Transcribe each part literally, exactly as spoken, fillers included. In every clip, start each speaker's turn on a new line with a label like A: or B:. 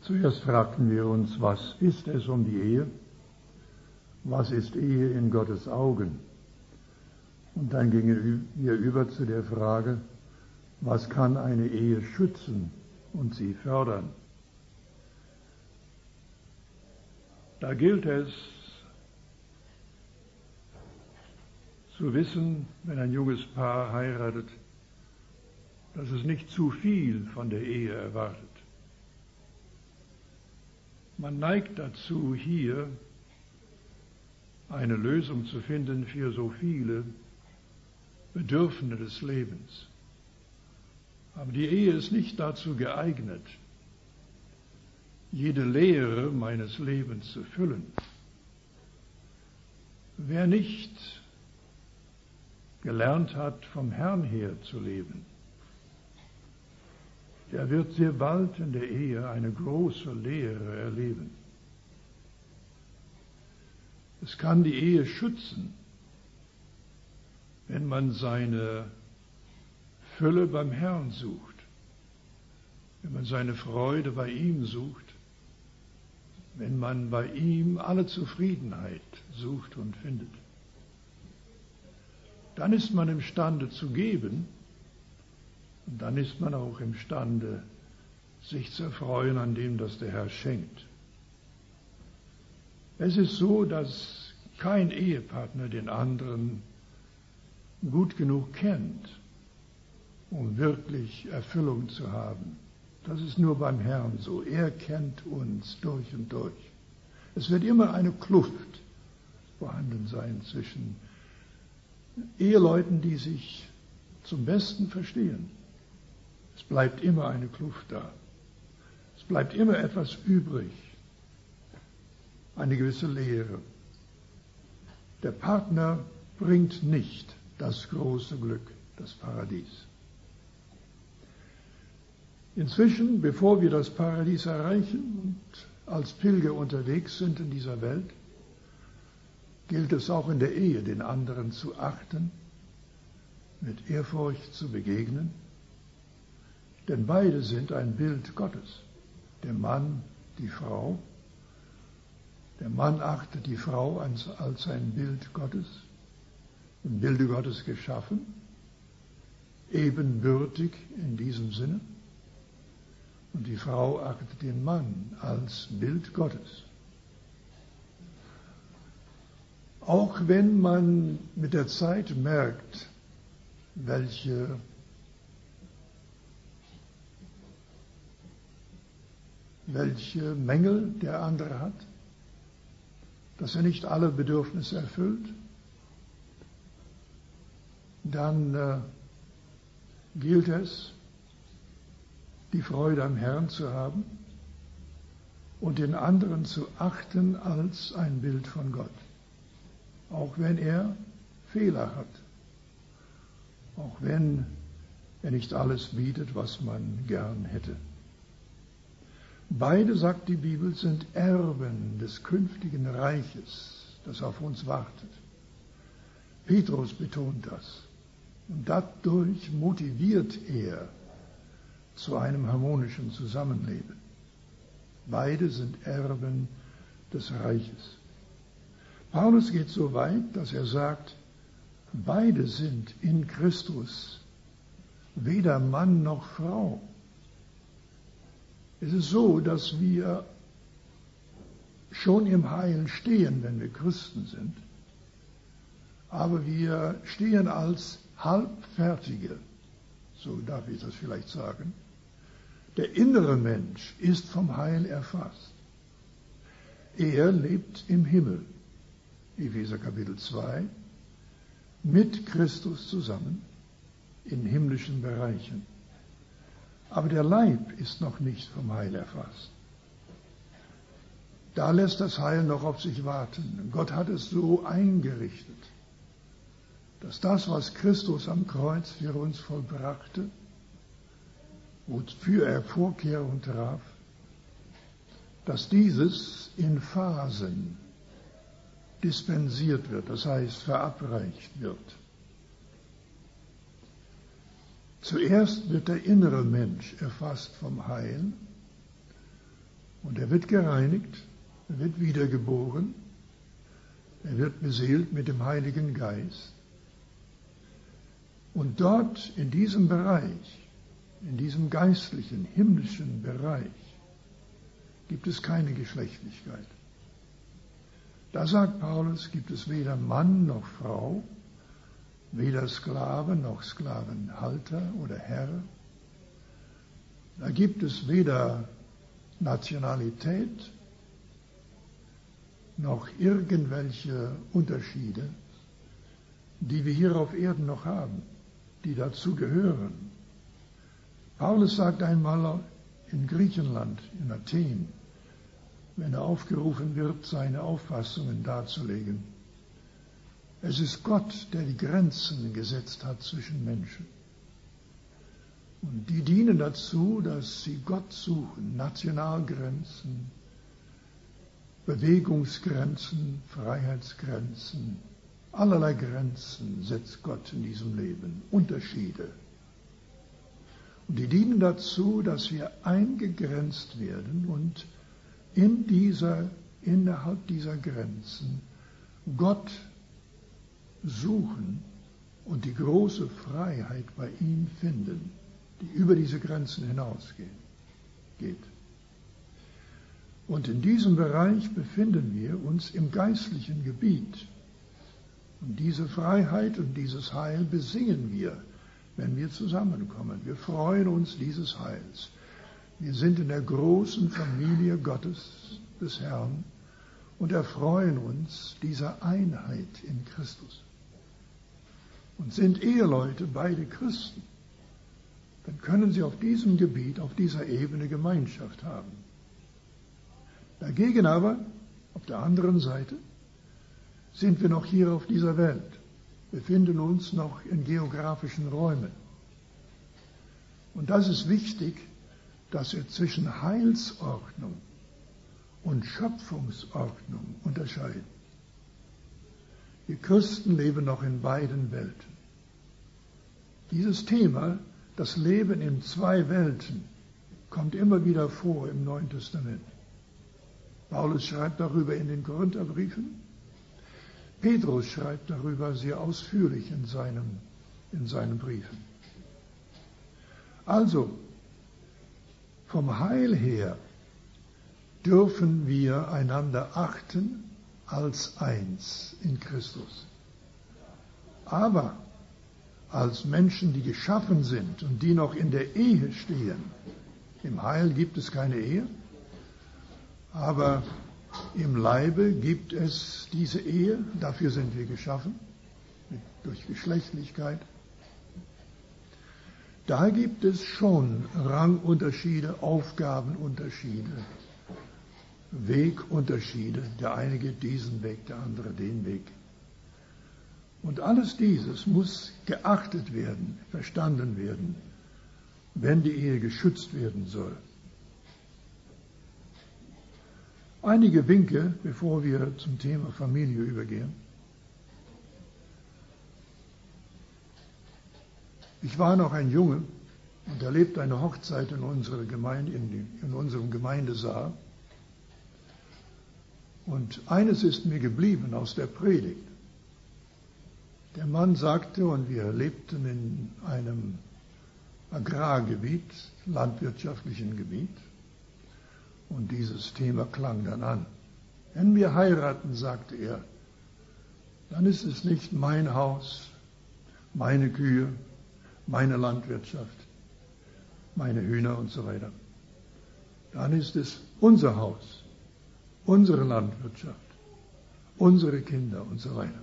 A: Zuerst fragten wir uns, was ist es um die Ehe? Was ist Ehe in Gottes Augen? Und dann gingen wir über zu der Frage, was kann eine Ehe schützen und sie fördern? Da gilt es zu wissen, wenn ein junges Paar heiratet, dass es nicht zu viel von der Ehe erwartet. Man neigt dazu, hier eine Lösung zu finden für so viele Bedürfnisse des Lebens. Aber die Ehe ist nicht dazu geeignet, jede Leere meines Lebens zu füllen. Wer nicht gelernt hat, vom Herrn her zu leben, der wird sehr bald in der Ehe eine große Leere erleben. Es kann die Ehe schützen, wenn man seine Fülle beim Herrn sucht, wenn man seine Freude bei ihm sucht, wenn man bei ihm alle Zufriedenheit sucht und findet. Dann ist man imstande zu geben und dann ist man auch imstande, sich zu erfreuen an dem, das der Herr schenkt. Es ist so, dass kein Ehepartner den anderen gut genug kennt, um wirklich Erfüllung zu haben. Das ist nur beim Herrn so. Er kennt uns durch und durch. Es wird immer eine Kluft vorhanden sein zwischen Eheleuten, die sich zum Besten verstehen. Es bleibt immer eine Kluft da. Es bleibt immer etwas übrig. Eine gewisse Leere. Der Partner bringt nicht das große Glück, das Paradies. Inzwischen, bevor wir das Paradies erreichen und als Pilger unterwegs sind in dieser Welt, gilt es auch in der Ehe, den anderen zu achten, mit Ehrfurcht zu begegnen, denn beide sind ein Bild Gottes, der Mann, die Frau. Der Mann achtet die Frau als, als ein Bild Gottes, im Bilde Gottes geschaffen, ebenbürtig in diesem Sinne. Und die Frau achtet den Mann als Bild Gottes. Auch wenn man mit der Zeit merkt, welche welche Mängel der andere hat, dass er nicht alle Bedürfnisse erfüllt, dann äh, gilt es, die Freude am Herrn zu haben und den anderen zu achten als ein Bild von Gott, auch wenn er Fehler hat, auch wenn er nicht alles bietet, was man gern hätte. Beide, sagt die Bibel, sind Erben des künftigen Reiches, das auf uns wartet. Petrus betont das. Und dadurch motiviert er zu einem harmonischen Zusammenleben. Beide sind Erben des Reiches. Paulus geht so weit, dass er sagt, beide sind in Christus, weder Mann noch Frau. Es ist so, dass wir schon im Heil stehen, wenn wir Christen sind, aber wir stehen als Halbfertige, so darf ich das vielleicht sagen. Der innere Mensch ist vom Heil erfasst. Er lebt im Himmel, Epheser Kapitel zwei, mit Christus zusammen in himmlischen Bereichen. Aber der Leib ist noch nicht vom Heil erfasst. Da lässt das Heil noch auf sich warten. Gott hat es so eingerichtet, dass das, was Christus am Kreuz für uns vollbrachte, wofür er Vorkehrungen traf, dass dieses in Phasen dispensiert wird, das heißt verabreicht wird. Zuerst wird der innere Mensch erfasst vom Heil Und er wird gereinigt, er wird wiedergeboren, er wird beseelt mit dem Heiligen Geist. Und dort in diesem Bereich, in diesem geistlichen, himmlischen Bereich, gibt es keine Geschlechtlichkeit. Da sagt Paulus, gibt es weder Mann noch Frau, weder Sklave noch Sklavenhalter oder Herr. Da gibt es weder Nationalität noch irgendwelche Unterschiede, die wir hier auf Erden noch haben, die dazu gehören. Paulus sagt einmal in Griechenland, in Athen, wenn er aufgerufen wird, seine Auffassungen darzulegen: Es ist Gott, der die Grenzen gesetzt hat zwischen Menschen. Und die dienen dazu, dass sie Gott suchen. Nationalgrenzen, Bewegungsgrenzen, Freiheitsgrenzen, allerlei Grenzen setzt Gott in diesem Leben, Unterschiede. Und die dienen dazu, dass wir eingegrenzt werden und in dieser, innerhalb dieser Grenzen Gott suchen und die große Freiheit bei ihm finden, die über diese Grenzen hinausgeht. Und in diesem Bereich befinden wir uns im geistlichen Gebiet. Und diese Freiheit und dieses Heil besingen wir, wenn wir zusammenkommen. Wir freuen uns dieses Heils. Wir sind in der großen Familie Gottes, des Herrn, und erfreuen uns dieser Einheit in Christus. Und sind Eheleute beide Christen, dann können sie auf diesem Gebiet, auf dieser Ebene Gemeinschaft haben. Dagegen aber, auf der anderen Seite, sind wir noch hier auf dieser Welt, befinden uns noch in geografischen Räumen. Und das ist wichtig, dass wir zwischen Heilsordnung und Schöpfungsordnung unterscheiden. Wir Christen leben noch in beiden Welten. Dieses Thema, das Leben in zwei Welten, kommt immer wieder vor im Neuen Testament. Paulus schreibt darüber in den Korintherbriefen. Petrus schreibt darüber sehr ausführlich in, seinem, in seinen Briefen. Also, vom Heil her dürfen wir einander achten als eins in Christus. Aber als Menschen, die geschaffen sind und die noch in der Ehe stehen, im Heil gibt es keine Ehe, aber im Leibe gibt es diese Ehe, dafür sind wir geschaffen, durch Geschlechtlichkeit. Da gibt es schon Rangunterschiede, Aufgabenunterschiede, Wegunterschiede. Der eine geht diesen Weg, der andere den Weg. Und alles dieses muss geachtet werden, verstanden werden, wenn die Ehe geschützt werden soll. Einige Winke, bevor wir zum Thema Familie übergehen. Ich war noch ein Junge und erlebte eine Hochzeit in unserer Gemeinde, in, in unserem Gemeindesaal. Und eines ist mir geblieben aus der Predigt. Der Mann sagte, und wir lebten in einem Agrargebiet, landwirtschaftlichen Gebiet, und dieses Thema klang dann an. Wenn wir heiraten, sagte er, dann ist es nicht mein Haus, meine Kühe, meine Landwirtschaft, meine Hühner und so weiter. Dann ist es unser Haus, unsere Landwirtschaft, unsere Kinder und so weiter.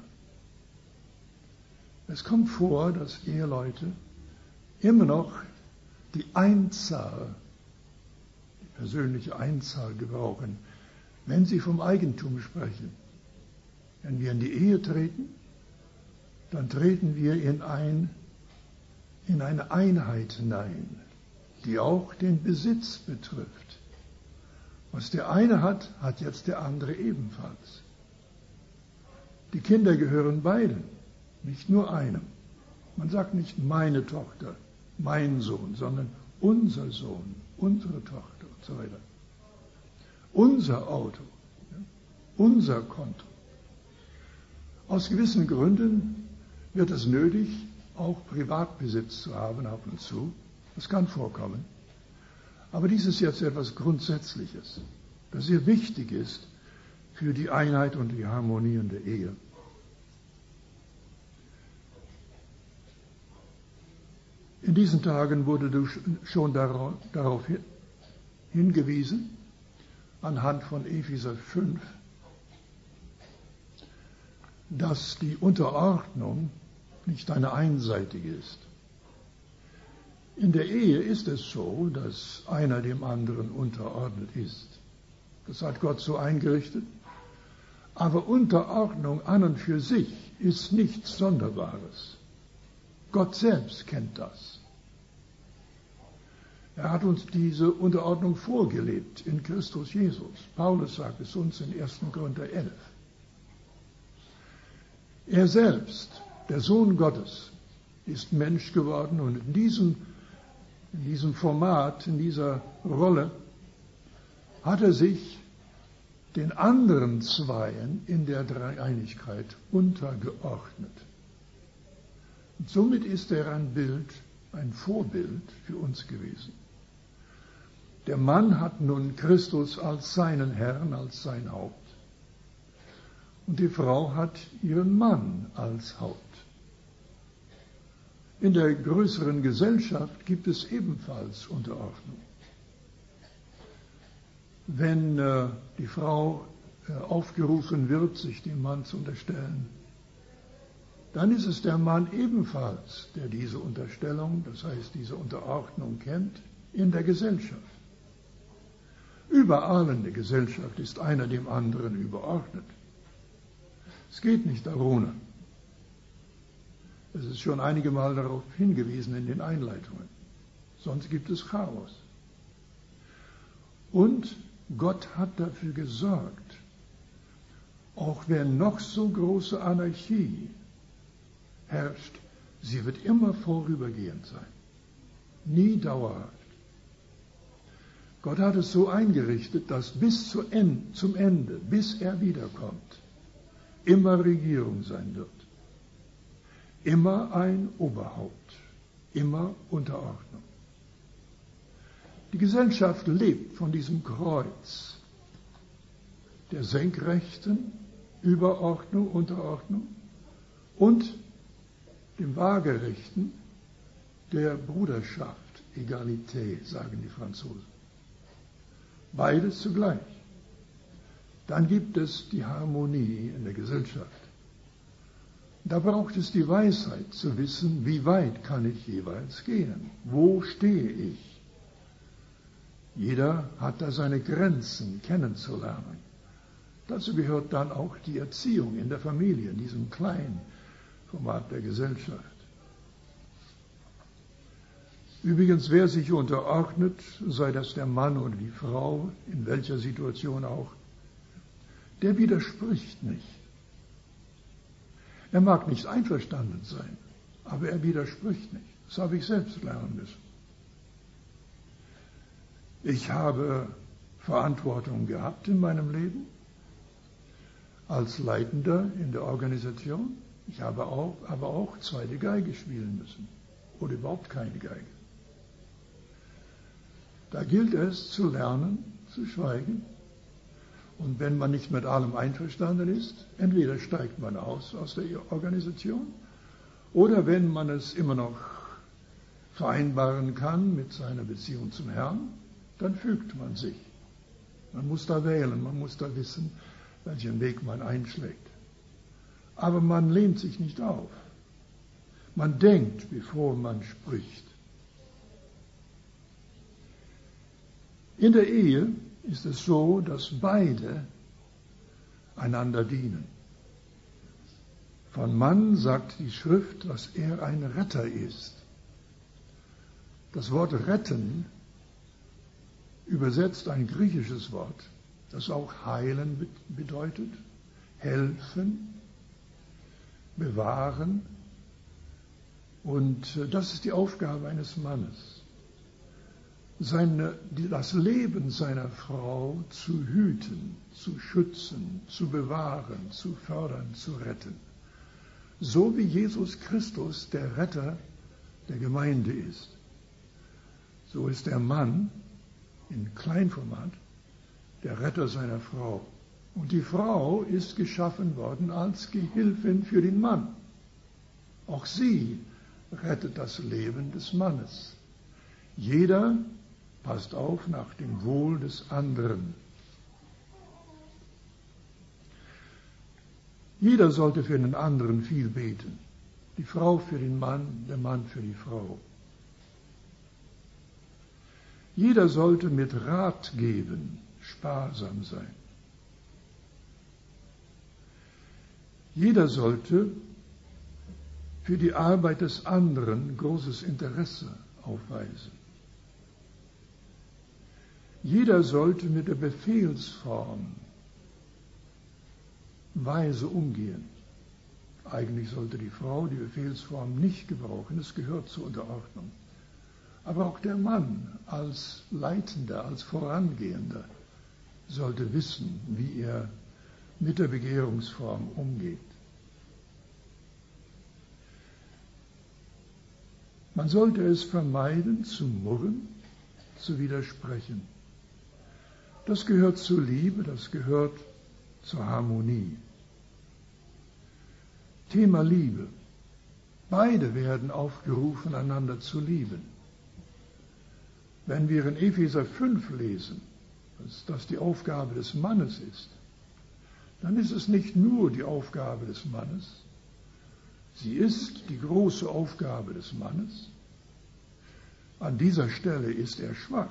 A: Es kommt vor, dass Eheleute immer noch die Einzahl, die persönliche Einzahl gebrauchen, wenn sie vom Eigentum sprechen. Wenn wir in die Ehe treten, dann treten wir in, ein, in eine Einheit hinein, die auch den Besitz betrifft. Was der eine hat, hat jetzt der andere ebenfalls. Die Kinder gehören beiden, nicht nur einem. Man sagt nicht meine Tochter, mein Sohn, sondern unser Sohn, unsere Tochter und so weiter. unser Auto, unser Konto. Aus gewissen Gründen wird es nötig, auch Privatbesitz zu haben ab und zu. Das kann vorkommen. Aber dies ist jetzt etwas Grundsätzliches, das sehr wichtig ist für die Einheit und die Harmonie in der Ehe. In diesen Tagen wurde du schon darauf hingewiesen, anhand von Epheser fünf, dass die Unterordnung nicht eine einseitige ist. In der Ehe ist es so, dass einer dem anderen unterordnet ist. Das hat Gott so eingerichtet. Aber Unterordnung an und für sich ist nichts Sonderbares. Gott selbst kennt das. Er hat uns diese Unterordnung vorgelebt in Christus Jesus. Paulus sagt es uns in ersten Korinther elf. Er selbst, der Sohn Gottes, ist Mensch geworden und in diesem, in diesem Format, in dieser Rolle, hat er sich den anderen Zweien in der Dreieinigkeit untergeordnet. Und somit ist er ein Bild, ein Vorbild für uns gewesen. Der Mann hat nun Christus als seinen Herrn, als sein Haupt. Und die Frau hat ihren Mann als Haupt. In der größeren Gesellschaft gibt es ebenfalls Unterordnung. Wenn äh, die Frau äh, aufgerufen wird, sich dem Mann zu unterstellen, dann ist es der Mann ebenfalls, der diese Unterstellung, das heißt diese Unterordnung kennt, in der Gesellschaft. Überall in der Gesellschaft ist einer dem anderen überordnet. Es geht nicht ohne. Es ist schon einige Mal darauf hingewiesen in den Einleitungen. Sonst gibt es Chaos. Und Gott hat dafür gesorgt, auch wenn noch so große Anarchie herrscht, sie wird immer vorübergehend sein, nie dauerhaft. Gott hat es so eingerichtet, dass bis zu End, zum Ende, bis er wiederkommt, immer Regierung sein wird. Immer ein Oberhaupt, immer Unterordnung. Die Gesellschaft lebt von diesem Kreuz der senkrechten Überordnung, Unterordnung und dem waagerechten der Bruderschaft, Egalité, sagen die Franzosen. Beides zugleich. Dann gibt es die Harmonie in der Gesellschaft. Da braucht es die Weisheit zu wissen, wie weit kann ich jeweils gehen? Wo stehe ich? Jeder hat da seine Grenzen kennenzulernen. Dazu gehört dann auch die Erziehung in der Familie, in diesem kleinen Format der Gesellschaft. Übrigens, wer sich unterordnet, sei das der Mann oder die Frau, in welcher Situation auch, der widerspricht nicht. Er mag nicht einverstanden sein, aber er widerspricht nicht. Das habe ich selbst lernen müssen. Ich habe Verantwortung gehabt in meinem Leben als Leitender in der Organisation. Ich habe auch, aber auch zweite Geige spielen müssen oder überhaupt keine Geige. Da gilt es zu lernen, zu schweigen. Und wenn man nicht mit allem einverstanden ist, entweder steigt man aus aus der Organisation oder wenn man es immer noch vereinbaren kann mit seiner Beziehung zum Herrn, dann fügt man sich. Man muss da wählen, man muss da wissen, welchen Weg man einschlägt. Aber man lehnt sich nicht auf. Man denkt, bevor man spricht. In der Ehe ist es so, dass beide einander dienen. Von Mann sagt die Schrift, dass er ein Retter ist. Das Wort retten übersetzt ein griechisches Wort, das auch heilen bedeutet, helfen, bewahren. Und das ist die Aufgabe eines Mannes. seine, das Leben seiner Frau zu hüten, zu schützen, zu bewahren, zu fördern, zu retten. So wie Jesus Christus der Retter der Gemeinde ist, so ist der Mann in Kleinformat der Retter seiner Frau. Und die Frau ist geschaffen worden als Gehilfin für den Mann. Auch sie rettet das Leben des Mannes. Jeder passt auf nach dem Wohl des anderen. Jeder sollte für den anderen viel beten. Die Frau für den Mann, der Mann für die Frau. Jeder sollte mit Rat geben sparsam sein. Jeder sollte für die Arbeit des anderen großes Interesse aufweisen. Jeder sollte mit der Befehlsform weise umgehen. Eigentlich sollte die Frau die Befehlsform nicht gebrauchen, es gehört zur Unterordnung. Aber auch der Mann als Leitender, als Vorangehender sollte wissen, wie er mit der Begehrungsform umgeht. Man sollte es vermeiden, zu murren, zu widersprechen. Das gehört zur Liebe, das gehört zur Harmonie. Thema Liebe. Beide werden aufgerufen, einander zu lieben. Wenn wir in Epheser fünf lesen, dass das die Aufgabe des Mannes ist, dann ist es nicht nur die Aufgabe des Mannes, sie ist die große Aufgabe des Mannes. An dieser Stelle ist er schwach.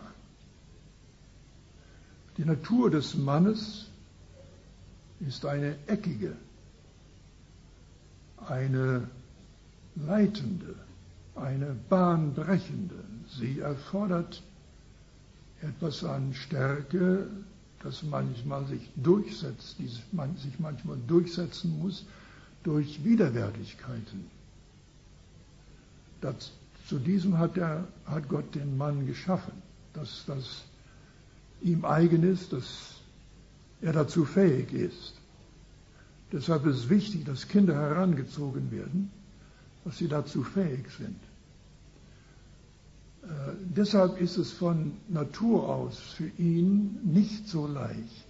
A: Die Natur des Mannes ist eine eckige, eine leitende, eine bahnbrechende. Sie erfordert etwas an Stärke, das manchmal sich durchsetzt, die sich manchmal durchsetzen muss durch Widerwärtigkeiten. Das, zu diesem hat, der, hat Gott den Mann geschaffen, dass das ihm eigen ist, dass er dazu fähig ist. Deshalb ist es wichtig, dass Kinder herangezogen werden, dass sie dazu fähig sind. Äh, deshalb ist es von Natur aus für ihn nicht so leicht,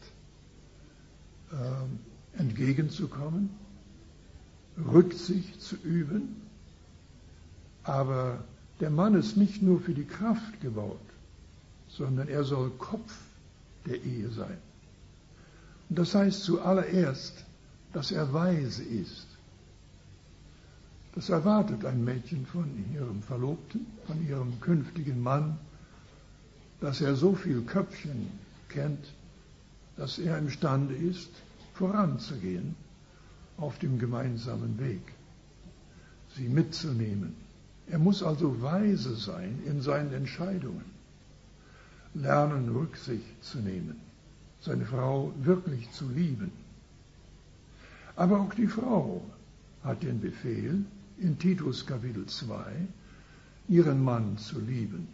A: äh, entgegenzukommen, Rücksicht zu üben. Aber der Mann ist nicht nur für die Kraft gebaut, sondern er soll Kopf der Ehe sein. Und das heißt zuallererst, dass er weise ist. Das erwartet ein Mädchen von ihrem Verlobten, von ihrem künftigen Mann, dass er so viel Köpfchen kennt, dass er imstande ist, voranzugehen auf dem gemeinsamen Weg, sie mitzunehmen. Er muss also weise sein in seinen Entscheidungen, lernen, Rücksicht zu nehmen, seine Frau wirklich zu lieben. Aber auch die Frau hat den Befehl, in Titus Kapitel zwei, ihren Mann zu lieben.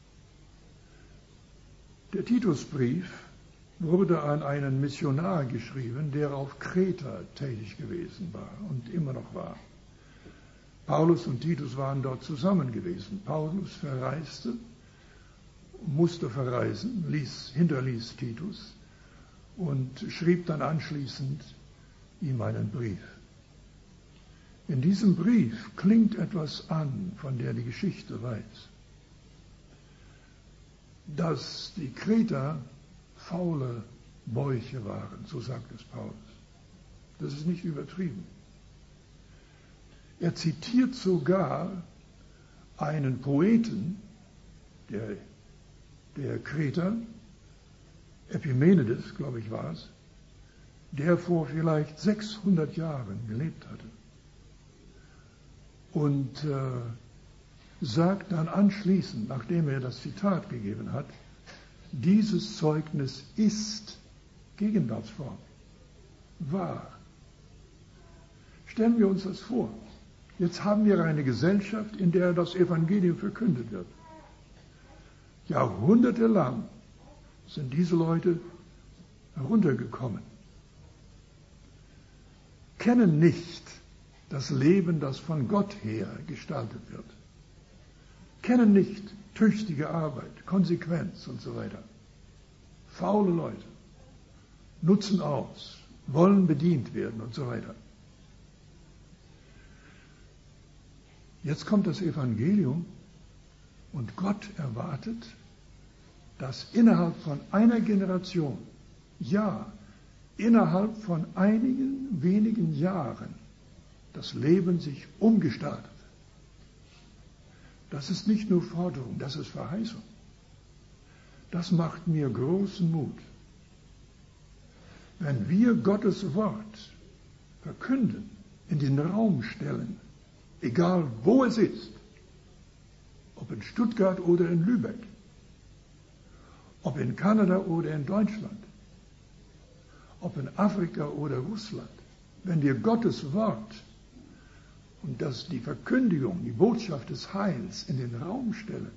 A: Der Titusbrief wurde an einen Missionar geschrieben, der auf Kreta tätig gewesen war und immer noch war. Paulus und Titus waren dort zusammen gewesen. Paulus verreiste, musste verreisen, ließ, hinterließ Titus und schrieb dann anschließend ihm einen Brief. In diesem Brief klingt etwas an, von der die Geschichte weiß, dass die Kreter faule Bäuche waren, so sagt es Paulus. Das ist nicht übertrieben. Er zitiert sogar einen Poeten, der, der Kreter, Epimenides, glaube ich war es, der vor vielleicht sechshundert Jahren gelebt hatte. Und äh, sagt dann anschließend, nachdem er das Zitat gegeben hat, dieses Zeugnis ist Gegenwartsform, wahr. Stellen wir uns das vor. Jetzt haben wir eine Gesellschaft, in der das Evangelium verkündet wird. Jahrhundertelang sind diese Leute heruntergekommen, kennen nicht das Leben, das von Gott her gestaltet wird, kennen nicht tüchtige Arbeit, Konsequenz und so weiter. Faule Leute, nutzen aus, wollen bedient werden und so weiter. Jetzt kommt das Evangelium und Gott erwartet, dass innerhalb von einer Generation, ja, innerhalb von einigen wenigen Jahren das Leben sich umgestaltet. Das ist nicht nur Forderung, das ist Verheißung. Das macht mir großen Mut. Wenn wir Gottes Wort verkünden, in den Raum stellen, egal wo es ist, ob in Stuttgart oder in Lübeck, ob in Kanada oder in Deutschland, ob in Afrika oder Russland, wenn wir Gottes Wort und das die Verkündigung, die Botschaft des Heils in den Raum stellen,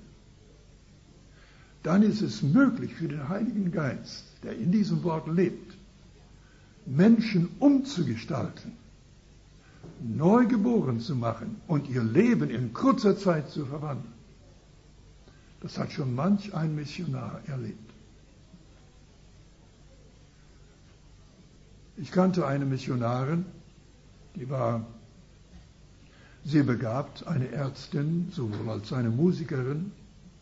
A: dann ist es möglich für den Heiligen Geist, der in diesem Wort lebt, Menschen umzugestalten, neu geboren zu machen und ihr Leben in kurzer Zeit zu verwandeln. Das hat schon manch ein Missionar erlebt. Ich kannte eine Missionarin, die war sehr begabt, eine Ärztin, sowohl als eine Musikerin,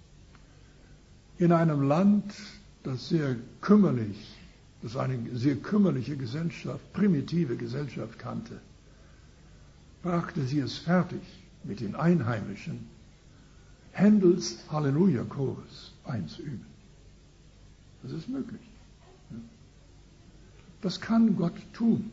A: in einem Land, das sehr kümmerlich, das eine sehr kümmerliche Gesellschaft, primitive Gesellschaft kannte, brachte sie es fertig, mit den Einheimischen Händels Halleluja-Chores einzuüben. Das ist möglich. Das kann Gott tun.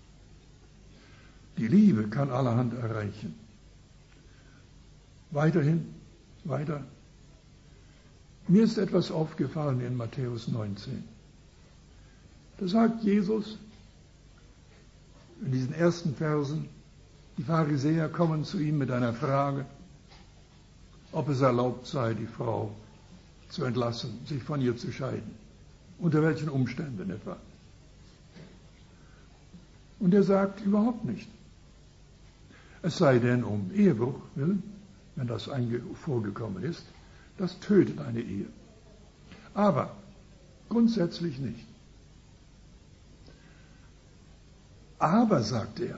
A: Die Liebe kann allerhand erreichen. Weiterhin, weiter. Mir ist etwas aufgefallen in Matthäus neunzehn. Da sagt Jesus in diesen ersten Versen, die Pharisäer kommen zu ihm mit einer Frage, ob es erlaubt sei, die Frau zu entlassen, sich von ihr zu scheiden. Unter welchen Umständen etwa? Und er sagt, überhaupt nicht. Es sei denn um Ehebruch willen, wenn das vorgekommen ist, das tötet eine Ehe. Aber grundsätzlich nicht. Aber, sagt er,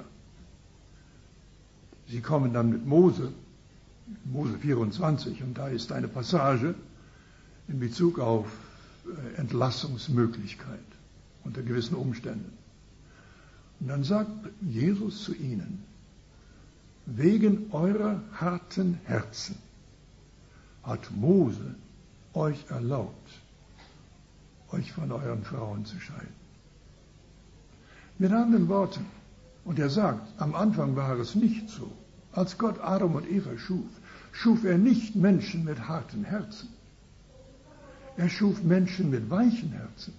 A: sie kommen dann mit Mose, Mose vierundzwanzig, und da ist eine Passage in Bezug auf Entlassungsmöglichkeit unter gewissen Umständen. Und dann sagt Jesus zu ihnen, wegen eurer harten Herzen hat Mose euch erlaubt, euch von euren Frauen zu scheiden. Mit anderen Worten, und er sagt, am Anfang war es nicht so. Als Gott Adam und Eva schuf, schuf er nicht Menschen mit harten Herzen. Er schuf Menschen mit weichen Herzen.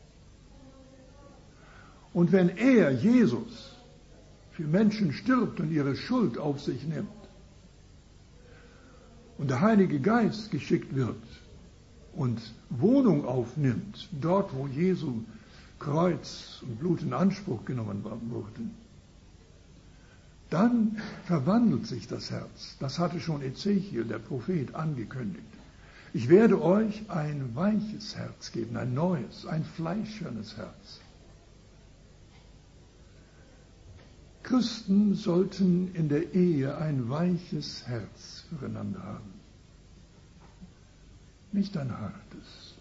A: Und wenn er, Jesus, für Menschen stirbt und ihre Schuld auf sich nimmt und der Heilige Geist geschickt wird und Wohnung aufnimmt, dort wo Jesu Kreuz und Blut in Anspruch genommen wurden, dann verwandelt sich das Herz. Das hatte schon Ezechiel, der Prophet, angekündigt. Ich werde euch ein weiches Herz geben, ein neues, ein fleischernes Herz. Christen sollten in der Ehe ein weiches Herz füreinander haben. Nicht ein hartes.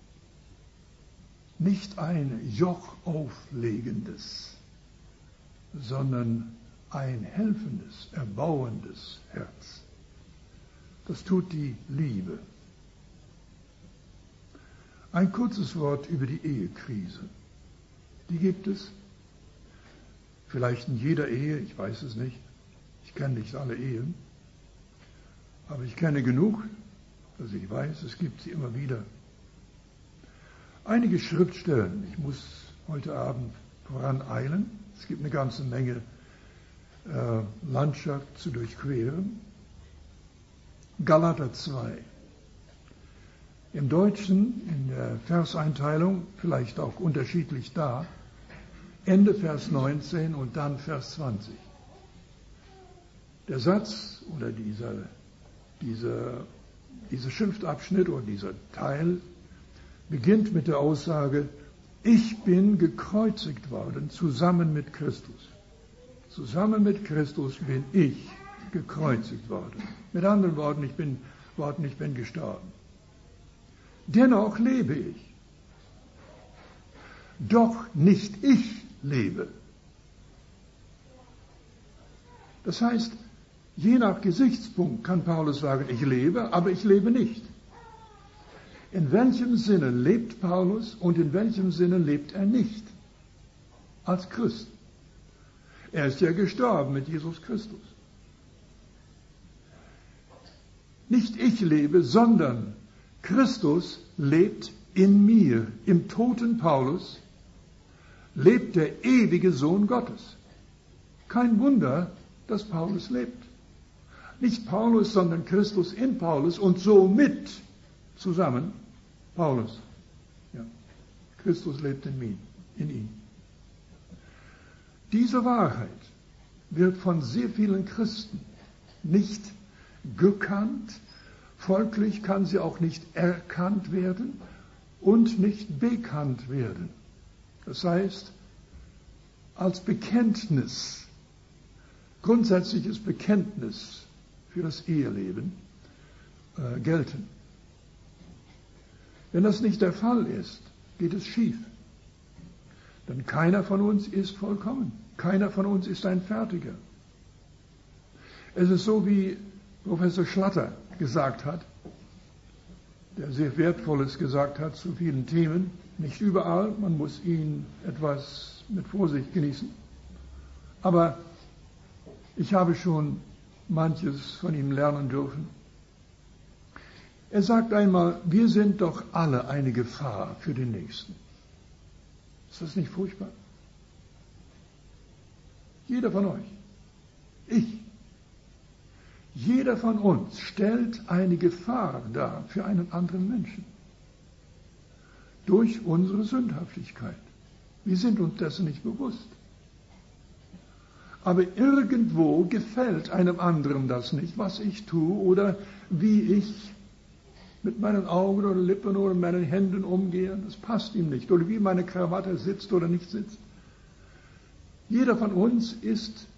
A: Nicht ein Joch auflegendes, sondern ein helfendes, erbauendes Herz. Das tut die Liebe. Ein kurzes Wort über die Ehekrise. Die gibt es. Vielleicht in jeder Ehe, ich weiß es nicht. Ich kenne nicht alle Ehen. Aber ich kenne genug, dass ich weiß, es gibt sie immer wieder. Einige Schriftstellen, ich muss heute Abend voraneilen. Es gibt eine ganze Menge äh, Landschaft zu durchqueren. Galater zwei. Im Deutschen, in der Verseinteilung, vielleicht auch unterschiedlich da, Ende Vers neunzehn und dann Vers zwanzig. Der Satz oder dieser, dieser, dieser Schriftabschnitt oder dieser Teil beginnt mit der Aussage, ich bin gekreuzigt worden zusammen mit Christus. Zusammen mit Christus bin ich gekreuzigt worden. Mit anderen Worten, ich bin, Worten, ich bin gestorben. Dennoch lebe ich. Doch nicht ich lebe. Das heißt, je nach Gesichtspunkt kann Paulus sagen, ich lebe, aber ich lebe nicht. In welchem Sinne lebt Paulus und in welchem Sinne lebt er nicht als Christ? Er ist ja gestorben mit Jesus Christus. Nicht ich lebe, sondern Christus lebt in mir. Im toten Paulus lebt der ewige Sohn Gottes. Kein Wunder, dass Paulus lebt. Nicht Paulus, sondern Christus in Paulus und somit zusammen Paulus. Ja. Christus lebt in mir, in ihm. Diese Wahrheit wird von sehr vielen Christen nicht gekannt, folglich kann sie auch nicht erkannt werden und nicht bekannt werden. Das heißt, als Bekenntnis, grundsätzliches Bekenntnis für das Eheleben äh, gelten. Wenn das nicht der Fall ist, geht es schief. Denn keiner von uns ist vollkommen. Keiner von uns ist ein Fertiger. Es ist so, wie Professor Schlatter gesagt hat, der sehr Wertvolles gesagt hat zu vielen Themen. Nicht überall, man muss ihn etwas mit Vorsicht genießen. Aber ich habe schon manches von ihm lernen dürfen. Er sagt einmal, wir sind doch alle eine Gefahr für den Nächsten. Ist das nicht furchtbar? Jeder von euch, ich, jeder von uns stellt eine Gefahr dar für einen anderen Menschen. Durch unsere Sündhaftigkeit. Wir sind uns dessen nicht bewusst. Aber irgendwo gefällt einem anderen das nicht, was ich tue oder wie ich mit meinen Augen oder Lippen oder meinen Händen umgehe. Das passt ihm nicht. Oder wie meine Krawatte sitzt oder nicht sitzt. Jeder von uns ist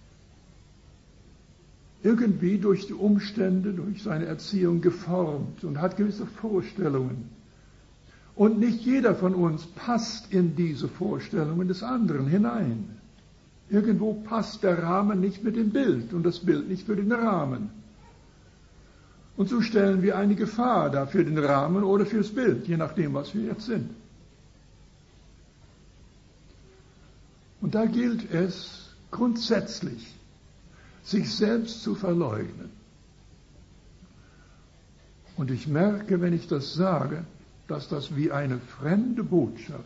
A: irgendwie durch die Umstände, durch seine Erziehung geformt und hat gewisse Vorstellungen. Und nicht jeder von uns passt in diese Vorstellungen des anderen hinein. Irgendwo passt der Rahmen nicht mit dem Bild und das Bild nicht für den Rahmen. Und so stellen wir eine Gefahr dar für den Rahmen oder fürs Bild, je nachdem, was wir jetzt sind. Und da gilt es grundsätzlich, sich selbst zu verleugnen. Und ich merke, wenn ich das sage, dass das wie eine fremde Botschaft,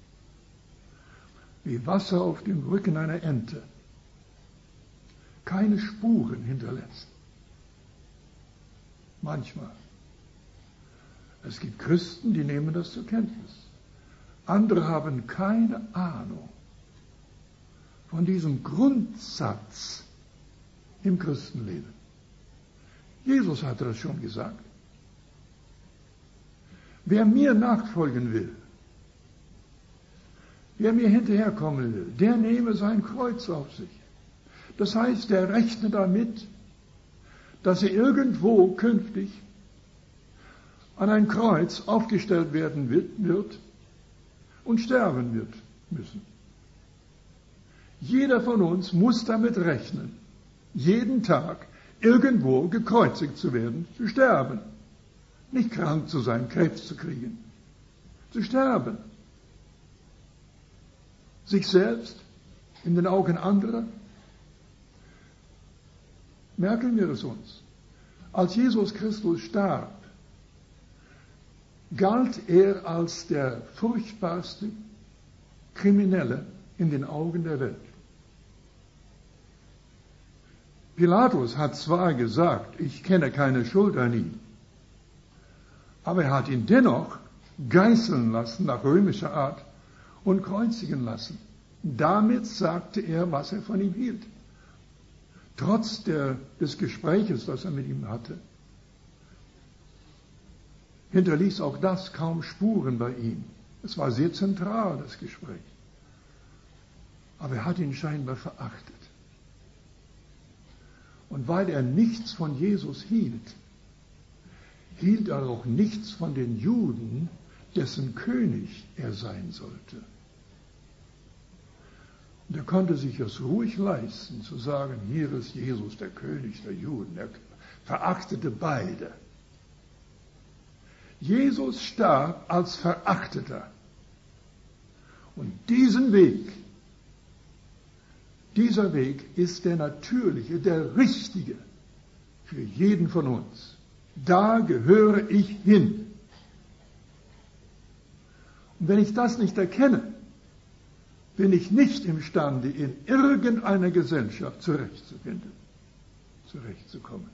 A: wie Wasser auf dem Rücken einer Ente, keine Spuren hinterlässt. Manchmal. Es gibt Christen, die nehmen das zur Kenntnis. Andere haben keine Ahnung von diesem Grundsatz im Christenleben. Jesus hatte das schon gesagt. Wer mir nachfolgen will, wer mir hinterherkommen will, der nehme sein Kreuz auf sich. Das heißt, der rechnet damit, dass er irgendwo künftig an ein Kreuz aufgestellt werden wird und sterben wird müssen. Jeder von uns muss damit rechnen, jeden Tag irgendwo gekreuzigt zu werden, zu sterben. Nicht krank zu sein, Krebs zu kriegen, zu sterben. Sich selbst in den Augen anderer. Merken wir es uns. Als Jesus Christus starb, galt er als der furchtbarste Kriminelle in den Augen der Welt. Pilatus hat zwar gesagt, ich kenne keine Schuld an ihm, Aber er hat ihn dennoch geißeln lassen, nach römischer Art, und kreuzigen lassen. Damit sagte er, was er von ihm hielt. Trotz der, des Gespräches, das er mit ihm hatte, hinterließ auch das kaum Spuren bei ihm. Es war sehr zentral, das Gespräch. Aber er hat ihn scheinbar verachtet. Und weil er nichts von Jesus hielt, hielt er auch nichts von den Juden, dessen König er sein sollte. Und er konnte sich es ruhig leisten, zu sagen, hier ist Jesus, der König der Juden. Er verachtete beide. Jesus starb als Verachteter. Und diesen Weg, dieser Weg ist der natürliche, der richtige für jeden von uns. Da gehöre ich hin. Und wenn ich das nicht erkenne, bin ich nicht imstande, in irgendeiner Gesellschaft zurechtzufinden, zurechtzukommen.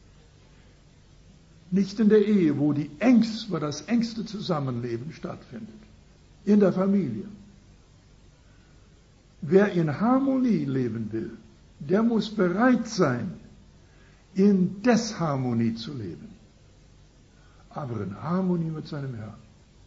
A: Nicht in der Ehe, wo, die engst, wo das engste Zusammenleben stattfindet. In der Familie. Wer in Harmonie leben will, der muss bereit sein, in Desharmonie zu leben. Aber in Harmonie mit seinem Herrn.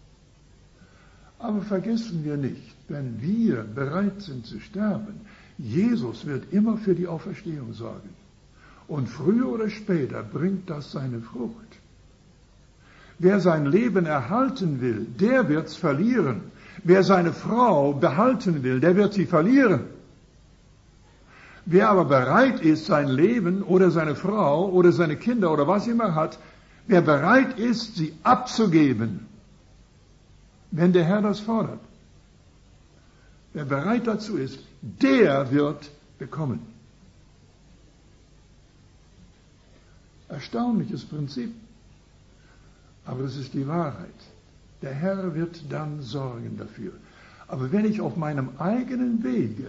A: Aber vergessen wir nicht, wenn wir bereit sind zu sterben, Jesus wird immer für die Auferstehung sorgen. Und früher oder später bringt das seine Frucht. Wer sein Leben erhalten will, der wird's verlieren. Wer seine Frau behalten will, der wird sie verlieren. Wer aber bereit ist, sein Leben oder seine Frau oder seine Kinder oder was immer hat, wer bereit ist, sie abzugeben, wenn der Herr das fordert, wer bereit dazu ist, der wird bekommen. Erstaunliches Prinzip, aber es ist die Wahrheit. Der Herr wird dann sorgen dafür. Aber wenn ich auf meinem eigenen Wege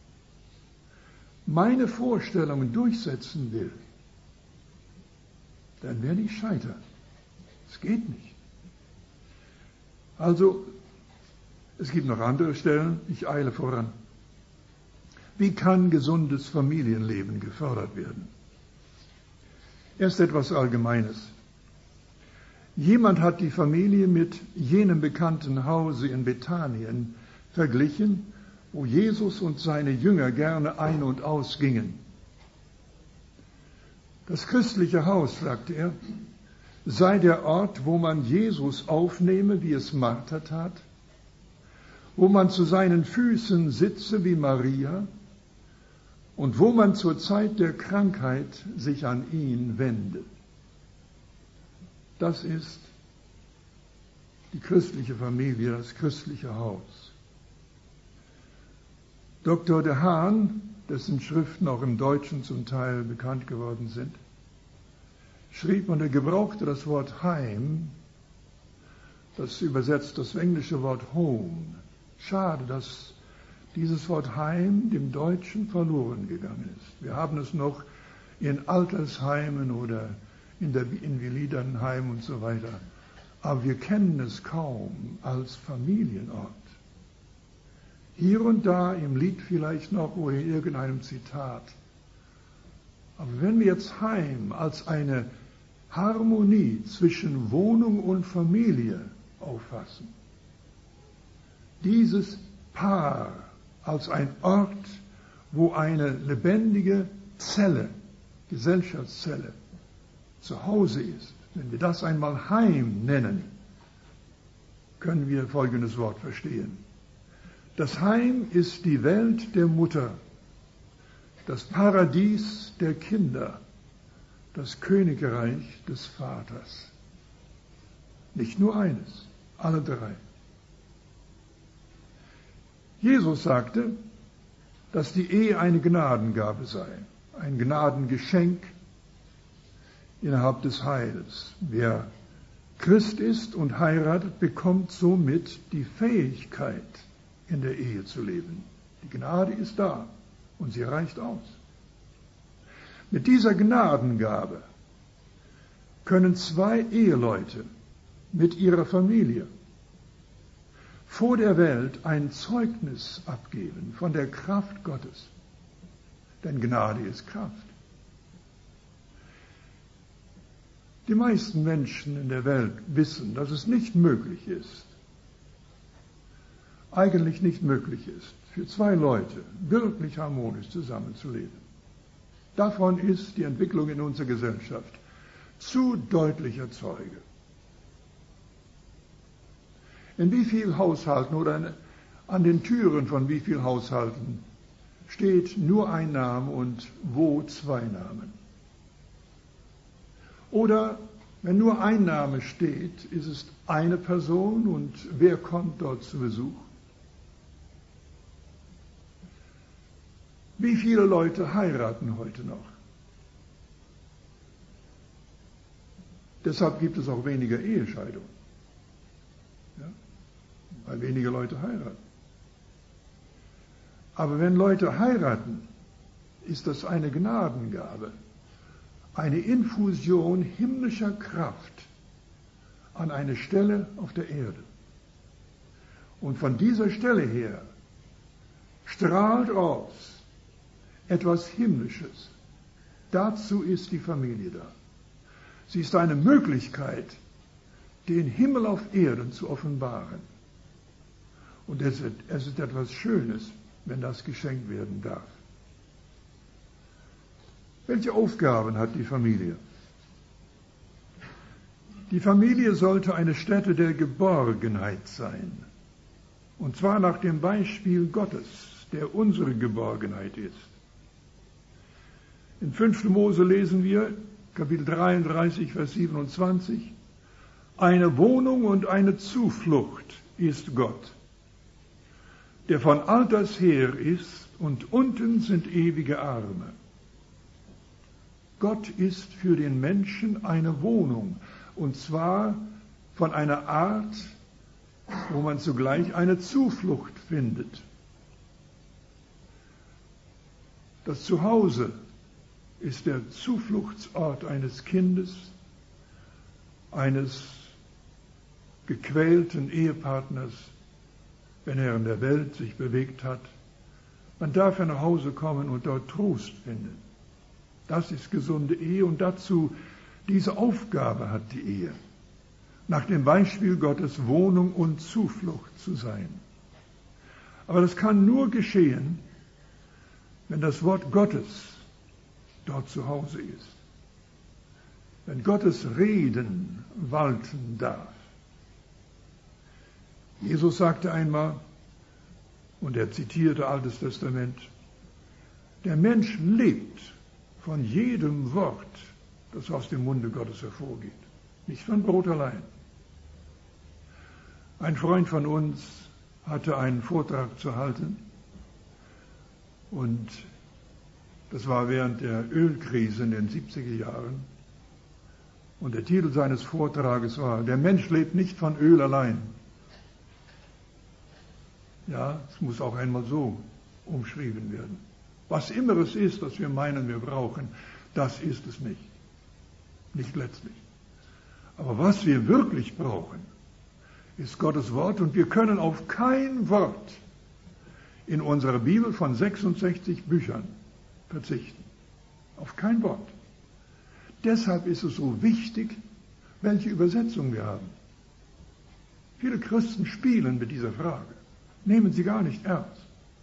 A: meine Vorstellungen durchsetzen will, dann werde ich scheitern. Es geht nicht. Also, es gibt noch andere Stellen, ich eile voran. Wie kann gesundes Familienleben gefördert werden? Erst etwas Allgemeines. Jemand hat die Familie mit jenem bekannten Hause in Bethanien verglichen, wo Jesus und seine Jünger gerne ein- und ausgingen. Das christliche Haus, sagte er, sei der Ort, wo man Jesus aufnehme, wie es Martha tat, wo man zu seinen Füßen sitze, wie Maria, und wo man zur Zeit der Krankheit sich an ihn wende. Das ist die christliche Familie, das christliche Haus. Doktor de Haan, dessen Schriften auch im Deutschen zum Teil bekannt geworden sind, schrieb und er gebrauchte das Wort Heim, das übersetzt das englische Wort Home. Schade, dass dieses Wort Heim dem Deutschen verloren gegangen ist. Wir haben es noch in Altersheimen oder in der Invalidenheim und so weiter. Aber wir kennen es kaum als Familienort. Hier und da im Lied vielleicht noch oder in irgendeinem Zitat. Aber wenn wir jetzt Heim als eine Harmonie zwischen Wohnung und Familie auffassen, dieses Paar als ein Ort, wo eine lebendige Zelle, Gesellschaftszelle, zu Hause ist, wenn wir das einmal Heim nennen, können wir folgendes Wort verstehen. Das Heim ist die Welt der Mutter, das Paradies der Kinder, das Königreich des Vaters. Nicht nur eines, alle drei. Jesus sagte, dass die Ehe eine Gnadengabe sei, ein Gnadengeschenk innerhalb des Heils. Wer Christ ist und heiratet, bekommt somit die Fähigkeit, in der Ehe zu leben. Die Gnade ist da und sie reicht aus. Mit dieser Gnadengabe können zwei Eheleute mit ihrer Familie vor der Welt ein Zeugnis abgeben von der Kraft Gottes. Denn Gnade ist Kraft. Die meisten Menschen in der Welt wissen, dass es nicht möglich ist, eigentlich nicht möglich ist, für zwei Leute wirklich harmonisch zusammenzuleben. Davon ist die Entwicklung in unserer Gesellschaft zu deutlicher Zeuge. In wie vielen Haushalten oder an den Türen von wie vielen Haushalten steht nur ein Name und wo zwei Namen? Oder wenn nur ein Name steht, ist es eine Person und wer kommt dort zu Besuch? Wie viele Leute heiraten heute noch? Deshalb gibt es auch weniger Ehescheidungen. Ja? Weil weniger Leute heiraten. Aber wenn Leute heiraten, ist das eine Gnadengabe, eine Infusion himmlischer Kraft an eine Stelle auf der Erde. Und von dieser Stelle her strahlt aus etwas Himmlisches. Dazu ist die Familie da. Sie ist eine Möglichkeit, den Himmel auf Erden zu offenbaren. Und es ist etwas Schönes, wenn das geschenkt werden darf. Welche Aufgaben hat die Familie? Die Familie sollte eine Stätte der Geborgenheit sein. Und zwar nach dem Beispiel Gottes, der unsere Geborgenheit ist. In fünften Mose lesen wir, Kapitel dreiunddreißig, Vers siebenundzwanzig, eine Wohnung und eine Zuflucht ist Gott, der von alters her ist und unten sind ewige Arme. Gott ist für den Menschen eine Wohnung, und zwar von einer Art, wo man zugleich eine Zuflucht findet. Das Zuhause ist der Zufluchtsort eines Kindes, eines gequälten Ehepartners, wenn er in der Welt sich bewegt hat. Man darf ja nach Hause kommen und dort Trost finden. Das ist gesunde Ehe und dazu diese Aufgabe hat die Ehe, nach dem Beispiel Gottes Wohnung und Zuflucht zu sein. Aber das kann nur geschehen, wenn das Wort Gottes dort zu Hause ist. Wenn Gottes Reden walten darf. Jesus sagte einmal, und er zitierte Altes Testament, der Mensch lebt von jedem Wort, das aus dem Munde Gottes hervorgeht. Nicht von Brot allein. Ein Freund von uns hatte einen Vortrag zu halten und das war während der Ölkrise in den siebziger Jahren. Und der Titel seines Vortrages war, der Mensch lebt nicht von Öl allein. Ja, es muss auch einmal so umschrieben werden. Was immer es ist, das wir meinen, wir brauchen, das ist es nicht. Nicht letztlich. Aber was wir wirklich brauchen, ist Gottes Wort und wir können auf kein Wort in unserer Bibel von sechsundsechzig Büchern verzichten. Auf kein Wort. Deshalb ist es so wichtig, welche Übersetzung wir haben. Viele Christen spielen mit dieser Frage. Nehmen sie gar nicht ernst.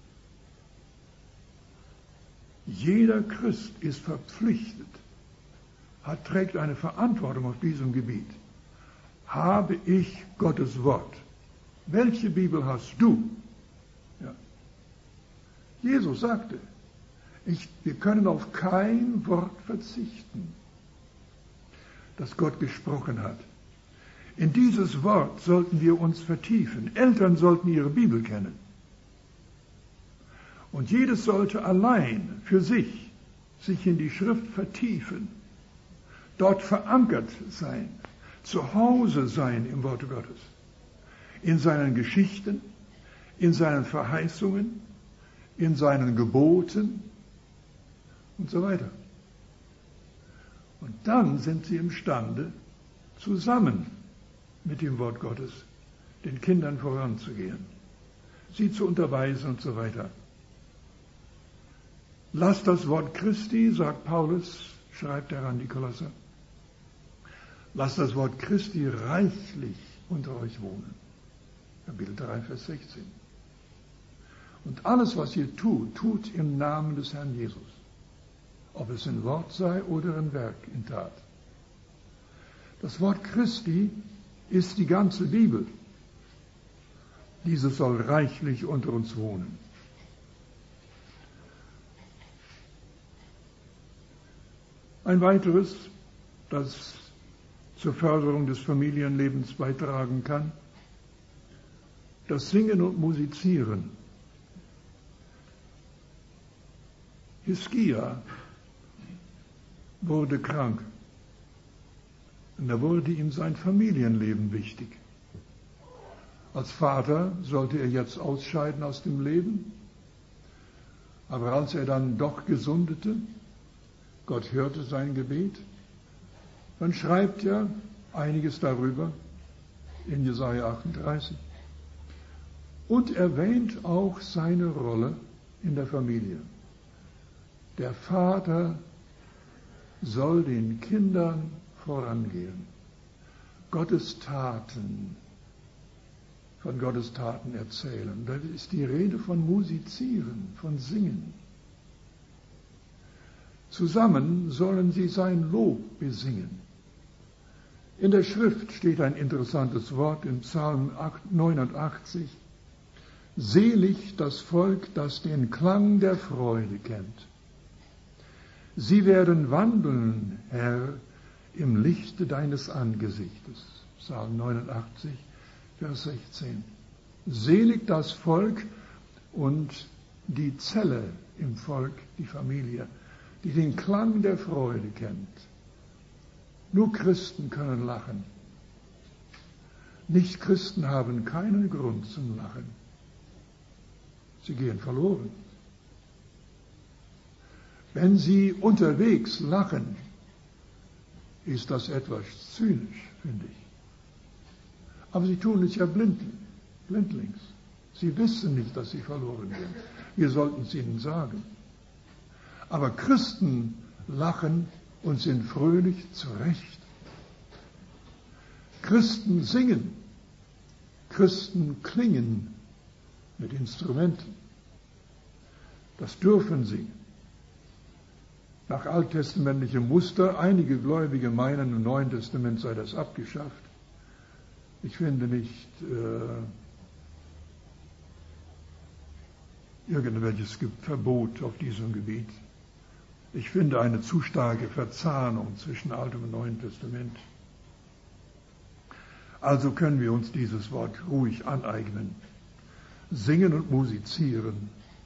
A: Jeder Christ ist verpflichtet, hat, trägt eine Verantwortung auf diesem Gebiet. Habe ich Gottes Wort? Welche Bibel hast du? Ja. Jesus sagte, ich, wir können auf kein Wort verzichten, das Gott gesprochen hat. In dieses Wort sollten wir uns vertiefen. Eltern sollten ihre Bibel kennen. Und jedes sollte allein für sich sich in die Schrift vertiefen, dort verankert sein, zu Hause sein im Wort Gottes, in seinen Geschichten, in seinen Verheißungen, in seinen Geboten und so weiter. Und dann sind sie imstande, zusammen mit dem Wort Gottes, den Kindern voranzugehen, sie zu unterweisen und so weiter. Lasst das Wort Christi, sagt Paulus, schreibt er an die Kolosser, lasst das Wort Christi reichlich unter euch wohnen. Kapitel drei, Vers sechzehn. Und alles, was ihr tut, tut im Namen des Herrn Jesus. Ob es in Wort sei oder in Werk, in Tat. Das Wort Christi ist die ganze Bibel. Dieses soll reichlich unter uns wohnen. Ein weiteres, das zur Förderung des Familienlebens beitragen kann, das Singen und Musizieren. Hiskia wurde krank und da wurde ihm sein Familienleben wichtig. Als Vater sollte er jetzt ausscheiden aus dem Leben, aber als er dann doch gesundete, Gott hörte sein Gebet, dann schreibt er einiges darüber in Jesaja achtunddreißig und erwähnt auch seine Rolle in der Familie. Der Vater soll den Kindern vorangehen, Gottes Taten, von Gottes Taten erzählen. Da ist die Rede von Musizieren, von Singen. Zusammen sollen sie sein Lob besingen. In der Schrift steht ein interessantes Wort im Psalm neunundachtzig. Selig das Volk, das den Klang der Freude kennt. Sie werden wandeln, Herr, im Lichte deines Angesichtes. Psalm neunundachtzig, Vers sechzehn. Selig das Volk und die Zelle im Volk, die Familie, die den Klang der Freude kennt. Nur Christen können lachen. Nicht-Christen haben keinen Grund zum Lachen. Sie gehen verloren. Wenn sie unterwegs lachen, ist das etwas zynisch, finde ich. Aber sie tun es ja blind, blindlings. Sie wissen nicht, dass sie verloren sind. Wir sollten es ihnen sagen. Aber Christen lachen und sind fröhlich zurecht. Christen singen. Christen klingen mit Instrumenten. Das dürfen sie. Nach alttestamentlichem Muster, einige Gläubige meinen, im Neuen Testament sei das abgeschafft. Ich finde nicht äh, irgendwelches Verbot auf diesem Gebiet. Ich finde eine zu starke Verzahnung zwischen Altem und Neuen Testament. Also können wir uns dieses Wort ruhig aneignen. Singen und musizieren.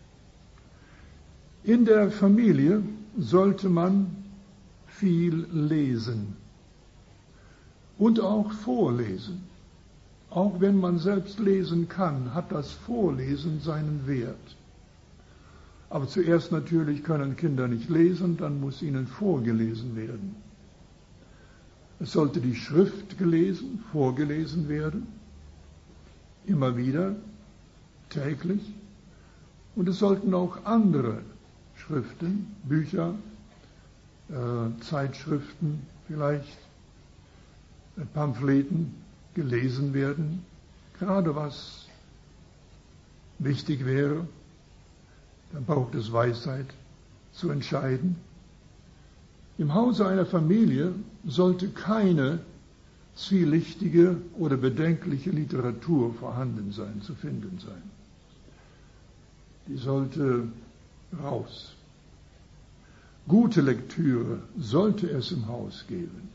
A: In der Familie sollte man viel lesen und auch vorlesen. Auch wenn man selbst lesen kann, hat das Vorlesen seinen Wert. Aber zuerst natürlich können Kinder nicht lesen, dann muss ihnen vorgelesen werden. Es sollte die Schrift gelesen, vorgelesen werden, immer wieder, täglich. Und es sollten auch andere Schriften, Bücher, äh, Zeitschriften vielleicht, äh, Pamphleten gelesen werden, gerade was wichtig wäre. Dann braucht es Weisheit zu entscheiden. Im Hause einer Familie sollte keine zwielichtige oder bedenkliche Literatur vorhanden sein, zu finden sein. Die sollte raus. Gute Lektüre sollte es im Haus geben.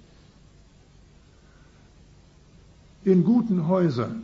A: In guten Häusern,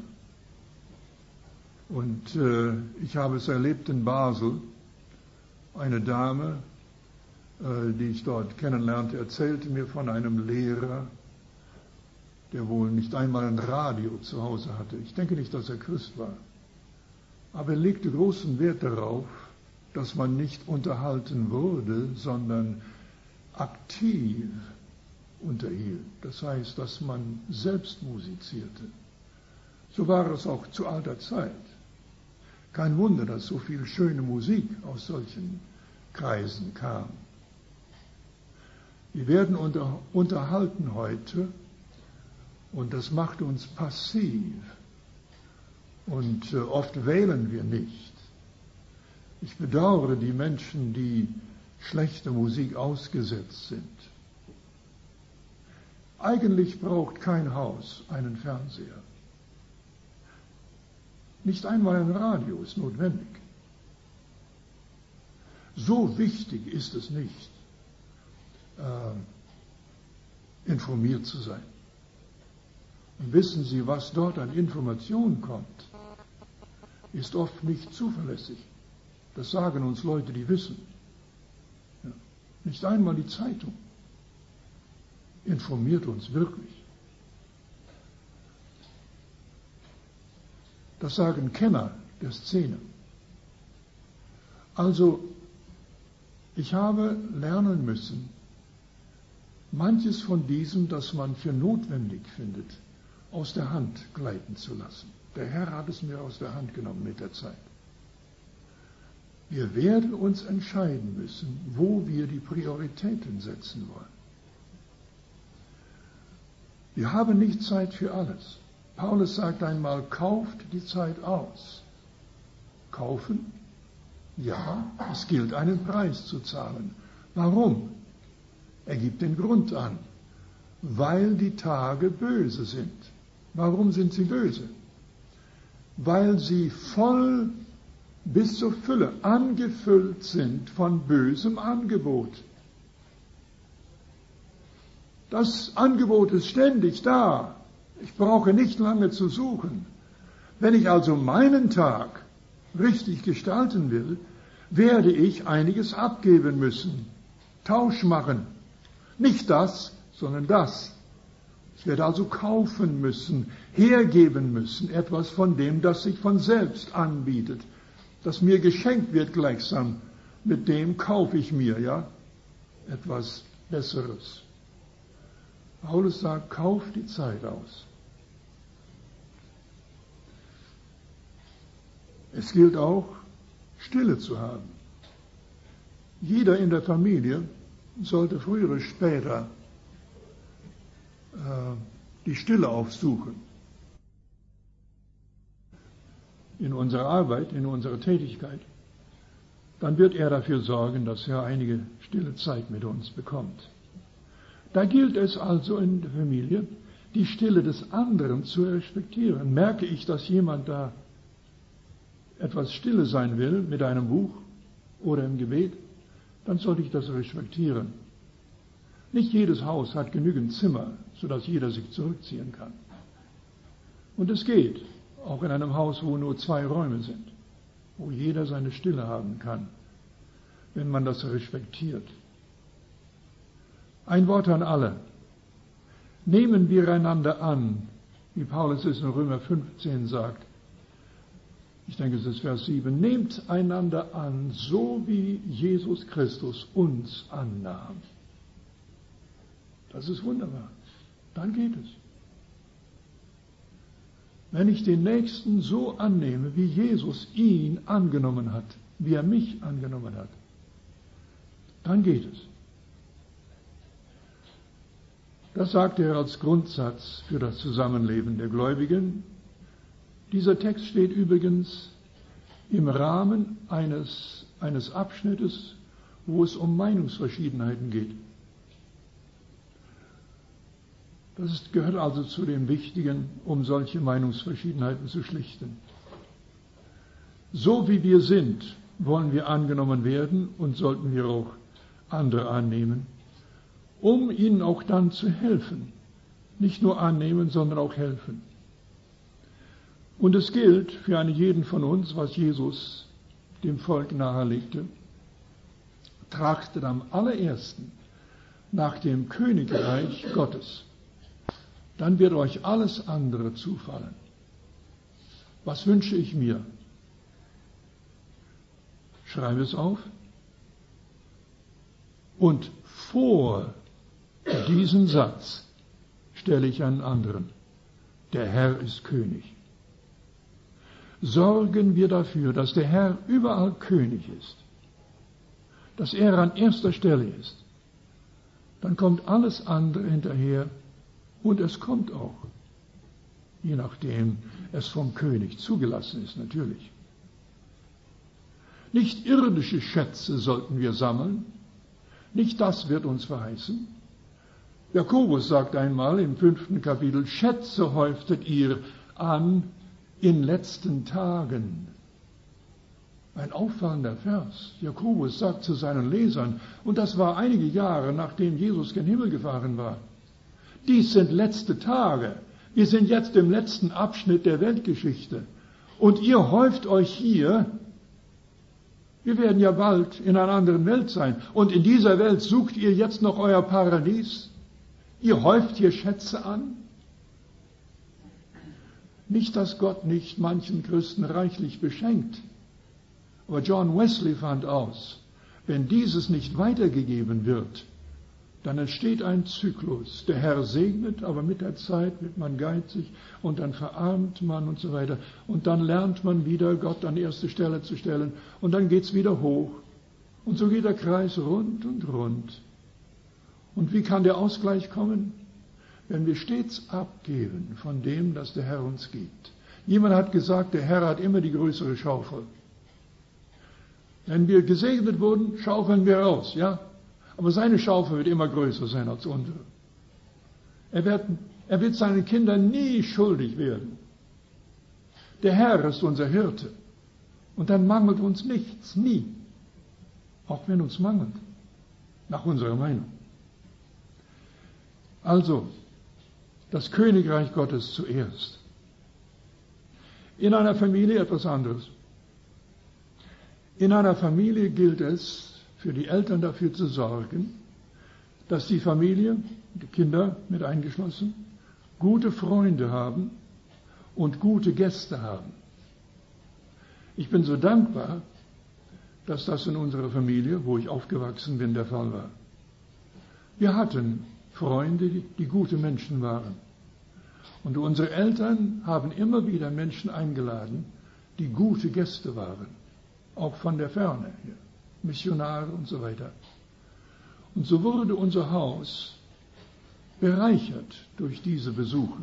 A: und äh, ich habe es erlebt in Basel, eine Dame, äh, die ich dort kennenlernte, erzählte mir von einem Lehrer, der wohl nicht einmal ein Radio zu Hause hatte. Ich denke nicht, dass er Christ war. Aber er legte großen Wert darauf, dass man nicht unterhalten wurde, sondern aktiv unterhielt. Das heißt, dass man selbst musizierte. So war es auch zu alter Zeit. Kein Wunder, dass so viel schöne Musik aus solchen Kreisen kam. Wir werden unter, unterhalten heute und das macht uns passiv und äh, oft wählen wir nicht. Ich bedauere die Menschen, die schlechter Musik ausgesetzt sind. Eigentlich braucht kein Haus einen Fernseher. Nicht einmal ein Radio ist notwendig. So wichtig ist es nicht, äh, informiert zu sein. Und wissen Sie, was dort an Information kommt, ist oft nicht zuverlässig. Das sagen uns Leute, die wissen. Ja. Nicht einmal die Zeitung informiert uns wirklich. Das sagen Kenner der Szene. Also, ich habe lernen müssen, manches von diesem, das man für notwendig findet, aus der Hand gleiten zu lassen. Der Herr hat es mir aus der Hand genommen mit der Zeit. Wir werden uns entscheiden müssen, wo wir die Prioritäten setzen wollen. Wir haben nicht Zeit für alles. Paulus sagt einmal, kauft die Zeit aus. Kaufen? Ja, es gilt, einen Preis zu zahlen. Warum? Er gibt den Grund an. Weil die Tage böse sind. Warum sind sie böse? Weil sie voll bis zur Fülle angefüllt sind von bösem Angebot. Das Angebot ist ständig da. Ich brauche nicht lange zu suchen. Wenn ich also meinen Tag richtig gestalten will, werde ich einiges abgeben müssen. Tausch machen. Nicht das, sondern das. Ich werde also kaufen müssen, hergeben müssen, etwas von dem, das sich von selbst anbietet, das mir geschenkt wird gleichsam. Mit dem kaufe ich mir, ja, etwas Besseres. Paulus sagt, kauf die Zeit aus. Es gilt auch, Stille zu haben. Jeder in der Familie sollte früher oder später äh, die Stille aufsuchen. In unserer Arbeit, in unserer Tätigkeit. Dann wird er dafür sorgen, dass er einige stille Zeit mit uns bekommt. Da gilt es also in der Familie, die Stille des anderen zu respektieren. Merke ich, dass jemand da etwas stille sein will mit einem Buch oder im Gebet, dann sollte ich das respektieren. Nicht jedes Haus hat genügend Zimmer, sodass jeder sich zurückziehen kann. Und es geht, auch in einem Haus, wo nur zwei Räume sind, wo jeder seine Stille haben kann, wenn man das respektiert. Ein Wort an alle. Nehmen wir einander an, wie Paulus es in Römer fünfzehn sagt. Ich denke, es ist Vers sieben. Nehmt einander an, so wie Jesus Christus uns annahm. Das ist wunderbar. Dann geht es. Wenn ich den Nächsten so annehme, wie Jesus ihn angenommen hat, wie er mich angenommen hat, dann geht es. Das sagt er als Grundsatz für das Zusammenleben der Gläubigen. Dieser Text steht übrigens im Rahmen eines, eines Abschnittes, wo es um Meinungsverschiedenheiten geht. Das ist, gehört also zu dem Wichtigen, um solche Meinungsverschiedenheiten zu schlichten. So wie wir sind, wollen wir angenommen werden und sollten wir auch andere annehmen, um ihnen auch dann zu helfen. Nicht nur annehmen, sondern auch helfen. Und es gilt für einen jeden von uns, was Jesus dem Volk nahelegte. Trachtet am allerersten nach dem Königreich Gottes. Dann wird euch alles andere zufallen. Was wünsche ich mir? Schreibe es auf. Und vor Diesen Satz stelle ich einen anderen. Der Herr ist König. Sorgen wir dafür, dass der Herr überall König ist, dass er an erster Stelle ist, dann kommt alles andere hinterher und es kommt auch, je nachdem es vom König zugelassen ist, natürlich. Nicht irdische Schätze sollten wir sammeln, nicht das wird uns verheißen. Jakobus sagt einmal im fünften Kapitel, Schätze häuftet ihr an in letzten Tagen. Ein auffallender Vers. Jakobus sagt zu seinen Lesern, und das war einige Jahre, nachdem Jesus gen Himmel gefahren war, dies sind letzte Tage. Wir sind jetzt im letzten Abschnitt der Weltgeschichte. Und ihr häuft euch hier, wir werden ja bald in einer anderen Welt sein. Und in dieser Welt sucht ihr jetzt noch euer Paradies. Ihr häuft hier Schätze an. Nicht, dass Gott nicht manchen Christen reichlich beschenkt. Aber John Wesley fand aus, wenn dieses nicht weitergegeben wird, dann entsteht ein Zyklus. Der Herr segnet, aber mit der Zeit wird man geizig und dann verarmt man und so weiter. Und dann lernt man wieder, Gott an erste Stelle zu stellen und dann geht's wieder hoch. Und so geht der Kreis rund und rund. Und wie kann der Ausgleich kommen? Wenn wir stets abgeben von dem, das der Herr uns gibt. Jemand hat gesagt, der Herr hat immer die größere Schaufel. Wenn wir gesegnet wurden, schaufeln wir raus, ja? Aber seine Schaufel wird immer größer sein als unsere. Er wird, er wird seinen Kindern nie schuldig werden. Der Herr ist unser Hirte. Und dann mangelt uns nichts, nie. Auch wenn uns mangelt. Nach unserer Meinung. Also, das Königreich Gottes zuerst. In einer Familie etwas anderes. In einer Familie gilt es, für die Eltern dafür zu sorgen, dass die Familie, die Kinder mit eingeschlossen, gute Freunde haben und gute Gäste haben. Ich bin so dankbar, dass das in unserer Familie, wo ich aufgewachsen bin, der Fall war. Wir hatten Freunde, die, die gute Menschen waren. Und unsere Eltern haben immer wieder Menschen eingeladen, die gute Gäste waren. Auch von der Ferne, Missionare und so weiter. Und so wurde unser Haus bereichert durch diese Besuche.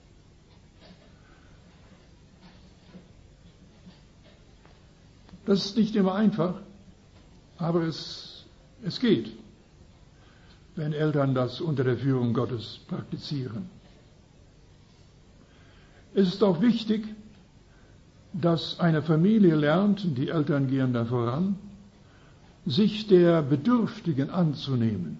A: Das ist nicht immer einfach, aber es, es geht, wenn Eltern das unter der Führung Gottes praktizieren. Es ist auch wichtig, dass eine Familie lernt, und die Eltern gehen da voran, sich der Bedürftigen anzunehmen.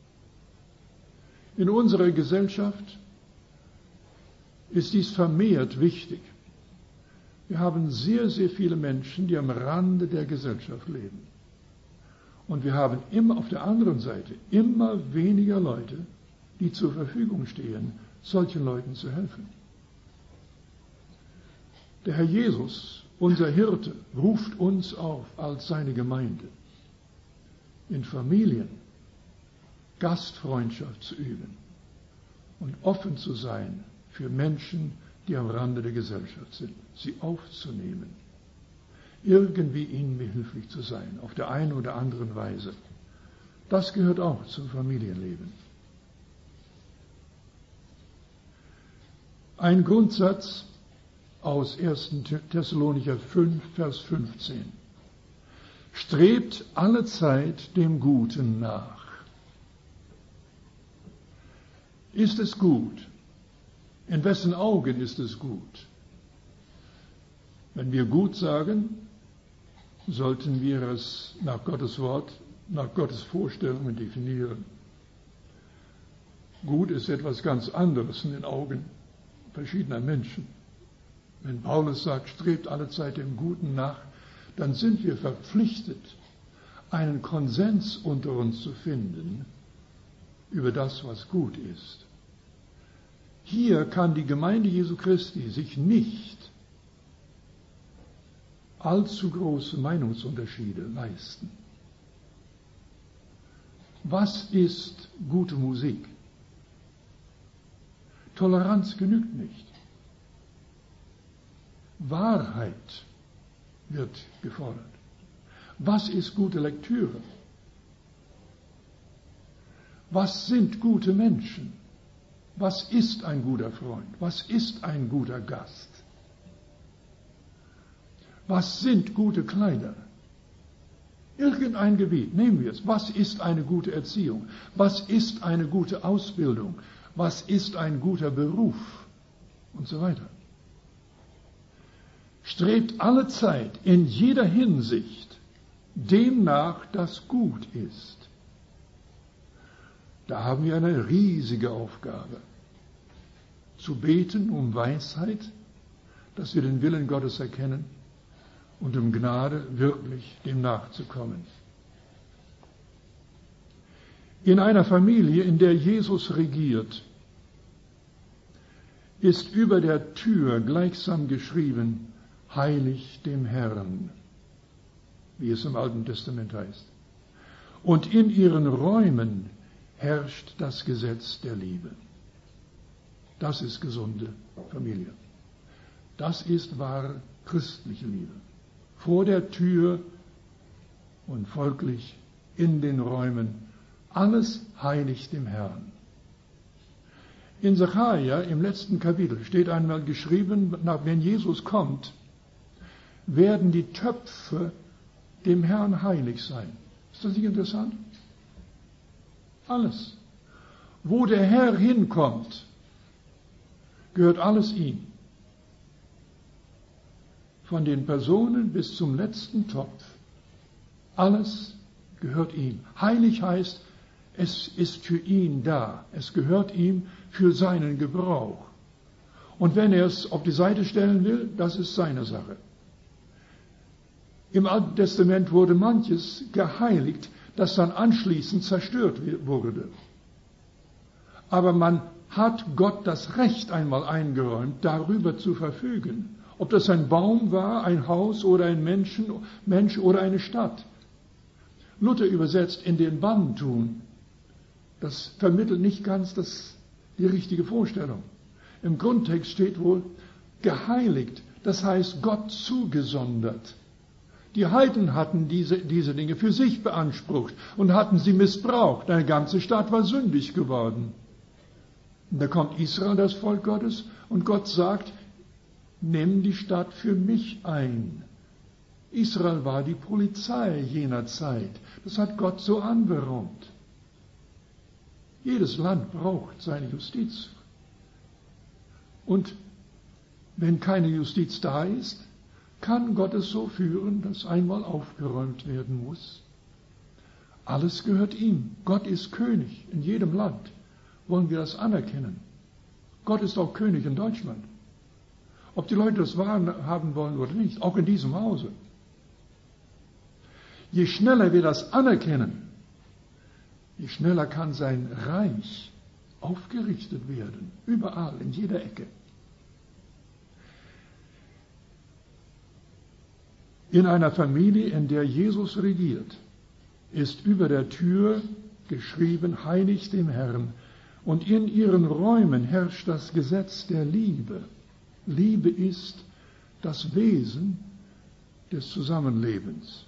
A: In unserer Gesellschaft ist dies vermehrt wichtig. Wir haben sehr, sehr viele Menschen, die am Rande der Gesellschaft leben. Und wir haben immer auf der anderen Seite immer weniger Leute, die zur Verfügung stehen, solchen Leuten zu helfen. Der Herr Jesus, unser Hirte, ruft uns auf als seine Gemeinde, in Familien Gastfreundschaft zu üben und offen zu sein für Menschen, die am Rande der Gesellschaft sind, sie aufzunehmen, irgendwie ihnen behilflich zu sein, auf der einen oder anderen Weise. Das gehört auch zum Familienleben. Ein Grundsatz aus ersten Thessalonicher fünf, Vers fünfzehn. Strebt alle Zeit dem Guten nach. Ist es gut? In wessen Augen ist es gut? Wenn wir gut sagen, sollten wir es nach Gottes Wort, nach Gottes Vorstellungen definieren. Gut ist etwas ganz anderes in den Augen verschiedener Menschen. Wenn Paulus sagt, strebt alle Zeit dem Guten nach, dann sind wir verpflichtet, einen Konsens unter uns zu finden über das, was gut ist. Hier kann die Gemeinde Jesu Christi sich nicht allzu große Meinungsunterschiede leisten. Was ist gute Musik? Toleranz genügt nicht. Wahrheit wird gefordert. Was ist gute Lektüre? Was sind gute Menschen? Was ist ein guter Freund? Was ist ein guter Gast? Was sind gute Kleider? Irgendein Gebiet, nehmen wir es. Was ist eine gute Erziehung? Was ist eine gute Ausbildung? Was ist ein guter Beruf? Und so weiter. Strebt alle Zeit in jeder Hinsicht dem nach, das gut ist. Da haben wir eine riesige Aufgabe. Zu beten um Weisheit, dass wir den Willen Gottes erkennen und um Gnade wirklich dem nachzukommen. In einer Familie, in der Jesus regiert, ist über der Tür gleichsam geschrieben, heilig dem Herrn, wie es im Alten Testament heißt. Und in ihren Räumen herrscht das Gesetz der Liebe. Das ist gesunde Familie. Das ist wahre christliche Liebe. Vor der Tür und folglich in den Räumen, alles heilig dem Herrn. In Sacharja im letzten Kapitel steht einmal geschrieben, wenn Jesus kommt, werden die Töpfe dem Herrn heilig sein. Ist das nicht interessant? Alles. Wo der Herr hinkommt, gehört alles ihm. Von den Personen bis zum letzten Topf. Alles gehört ihm. Heilig heißt, es ist für ihn da. Es gehört ihm für seinen Gebrauch. Und wenn er es auf die Seite stellen will, das ist seine Sache. Im Alten Testament wurde manches geheiligt, das dann anschließend zerstört wurde. Aber man hat Gott das Recht einmal eingeräumt, darüber zu verfügen. Ob das ein Baum war, ein Haus oder ein Menschen, Mensch oder eine Stadt. Luther übersetzt in den Bann tun. Das vermittelt nicht ganz das, die richtige Vorstellung. Im Grundtext steht wohl geheiligt, das heißt Gott zugesondert. Die Heiden hatten diese, diese Dinge für sich beansprucht und hatten sie missbraucht. Eine ganze Stadt war sündig geworden. Und da kommt Israel, das Volk Gottes, und Gott sagt, nimm die Stadt für mich ein. Israel war die Polizei jener Zeit. Das hat Gott so anberaumt. Jedes Land braucht seine Justiz. Und wenn keine Justiz da ist, kann Gott es so führen, dass einmal aufgeräumt werden muss. Alles gehört ihm. Gott ist König in jedem Land. Wollen wir das anerkennen? Gott ist auch König in Deutschland. Ob die Leute das wahrhaben wollen oder nicht, auch in diesem Hause. Je schneller wir das anerkennen, je schneller kann sein Reich aufgerichtet werden. Überall, in jeder Ecke. In einer Familie, in der Jesus regiert, ist über der Tür geschrieben, heilig dem Herrn. Und in ihren Räumen herrscht das Gesetz der Liebe. Liebe ist das Wesen des Zusammenlebens.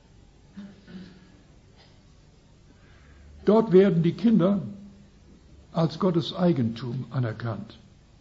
A: Dort werden die Kinder als Gottes Eigentum anerkannt.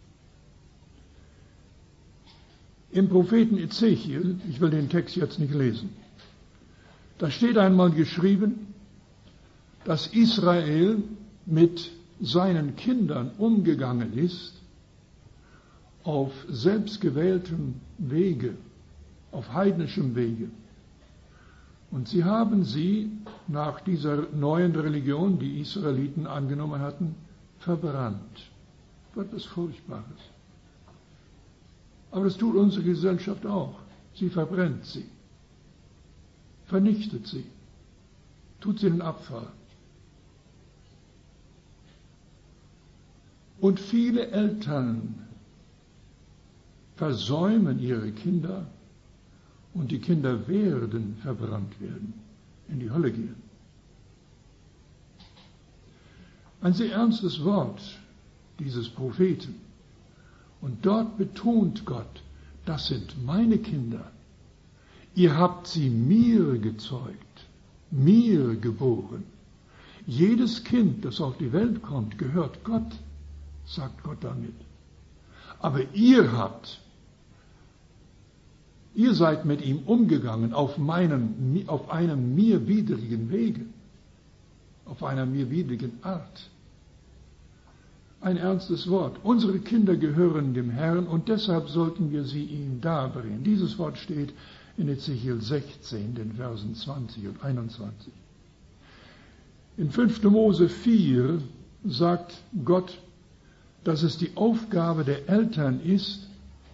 A: Im Propheten Ezechiel, ich will den Text jetzt nicht lesen, da steht einmal geschrieben, dass Israel mit seinen Kindern umgegangen ist auf selbstgewähltem Wege, auf heidnischem Wege. Und sie haben sie nach dieser neuen Religion, die Israeliten angenommen hatten, verbrannt. Etwas Furchtbares. Aber das tut unsere Gesellschaft auch. Sie verbrennt sie, vernichtet sie, tut sie in den Abfall. Und viele Eltern versäumen ihre Kinder und die Kinder werden verbrannt werden, in die Hölle gehen. Ein sehr ernstes Wort dieses Propheten. Und dort betont Gott, das sind meine Kinder. Ihr habt sie mir gezeugt, mir geboren. Jedes Kind, das auf die Welt kommt, gehört Gott, sagt Gott damit. Aber ihr habt, ihr seid mit ihm umgegangen auf, meinem, auf einem mir widrigen Wege, auf einer mir widrigen Art. Ein ernstes Wort. Unsere Kinder gehören dem Herrn und deshalb sollten wir sie ihm darbringen. Dieses Wort steht in Ezechiel sechzehn, den Versen zwanzig und einundzwanzig. In fünfter Mose vier sagt Gott, dass es die Aufgabe der Eltern ist,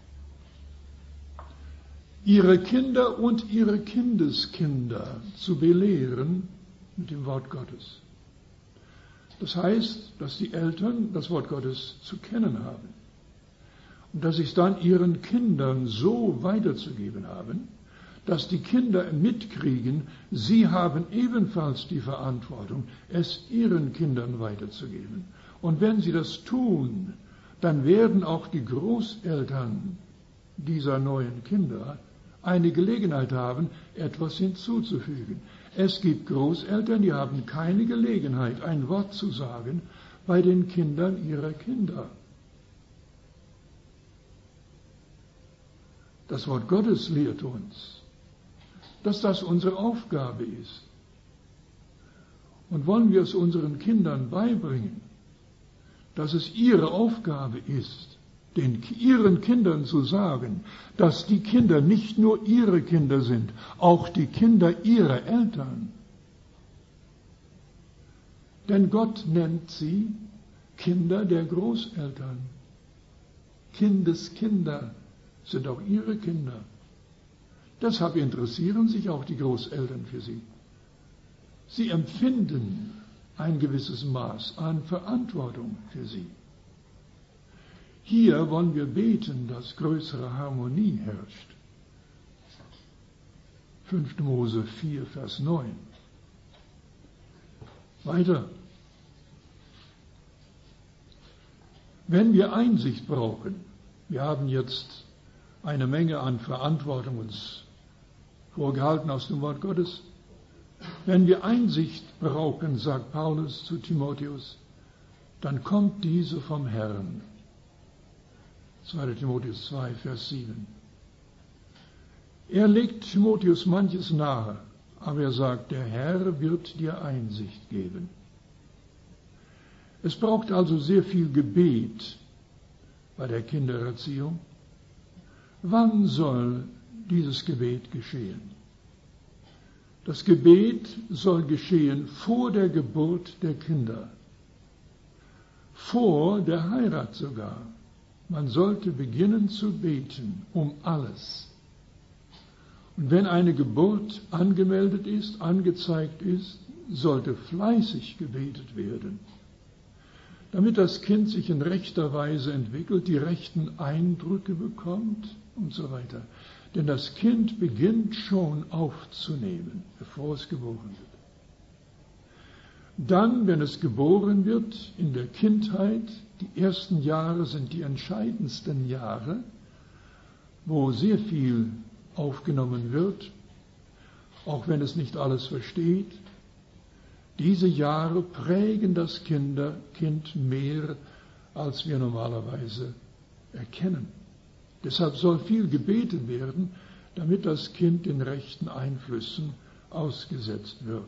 A: ihre Kinder und ihre Kindeskinder zu belehren mit dem Wort Gottes. Das heißt, dass die Eltern das Wort Gottes zu kennen haben und dass sie es dann ihren Kindern so weiterzugeben haben, dass die Kinder mitkriegen, sie haben ebenfalls die Verantwortung, es ihren Kindern weiterzugeben. Und wenn sie das tun, dann werden auch die Großeltern dieser neuen Kinder eine Gelegenheit haben, etwas hinzuzufügen. Es gibt Großeltern, die haben keine Gelegenheit, ein Wort zu sagen bei den Kindern ihrer Kinder. Das Wort Gottes lehrt uns, dass das unsere Aufgabe ist. Und wollen wir es unseren Kindern beibringen, dass es ihre Aufgabe ist, den ihren Kindern zu sagen, dass die Kinder nicht nur ihre Kinder sind, auch die Kinder ihrer Eltern. Denn Gott nennt sie Kinder der Großeltern. Kindeskinder sind auch ihre Kinder. Deshalb interessieren sich auch die Großeltern für sie. Sie empfinden ein gewisses Maß an Verantwortung für sie. Hier wollen wir beten, dass größere Harmonie herrscht. fünfter Mose vier, Vers neun. Weiter. Wenn wir Einsicht brauchen, wir haben jetzt eine Menge an Verantwortung uns vorgehalten aus dem Wort Gottes. Wenn wir Einsicht brauchen, sagt Paulus zu Timotheus, dann kommt diese vom Herrn. zweiter Timotheus zwei, Vers sieben. Er legt Timotheus manches nahe, aber er sagt, der Herr wird dir Einsicht geben. Es braucht also sehr viel Gebet bei der Kindererziehung. Wann soll dieses Gebet geschehen? Das Gebet soll geschehen vor der Geburt der Kinder, vor der Heirat sogar. Man sollte beginnen zu beten um alles. Und wenn eine Geburt angemeldet ist, angezeigt ist, sollte fleißig gebetet werden, damit das Kind sich in rechter Weise entwickelt, die rechten Eindrücke bekommt und so weiter. Denn das Kind beginnt schon aufzunehmen, bevor es geboren wird. Dann, wenn es geboren wird, in der Kindheit, die ersten Jahre sind die entscheidendsten Jahre, wo sehr viel aufgenommen wird, auch wenn es nicht alles versteht. Diese Jahre prägen das Kinder, Kind mehr, als wir normalerweise erkennen. Deshalb soll viel gebetet werden, damit das Kind den rechten Einflüssen ausgesetzt wird.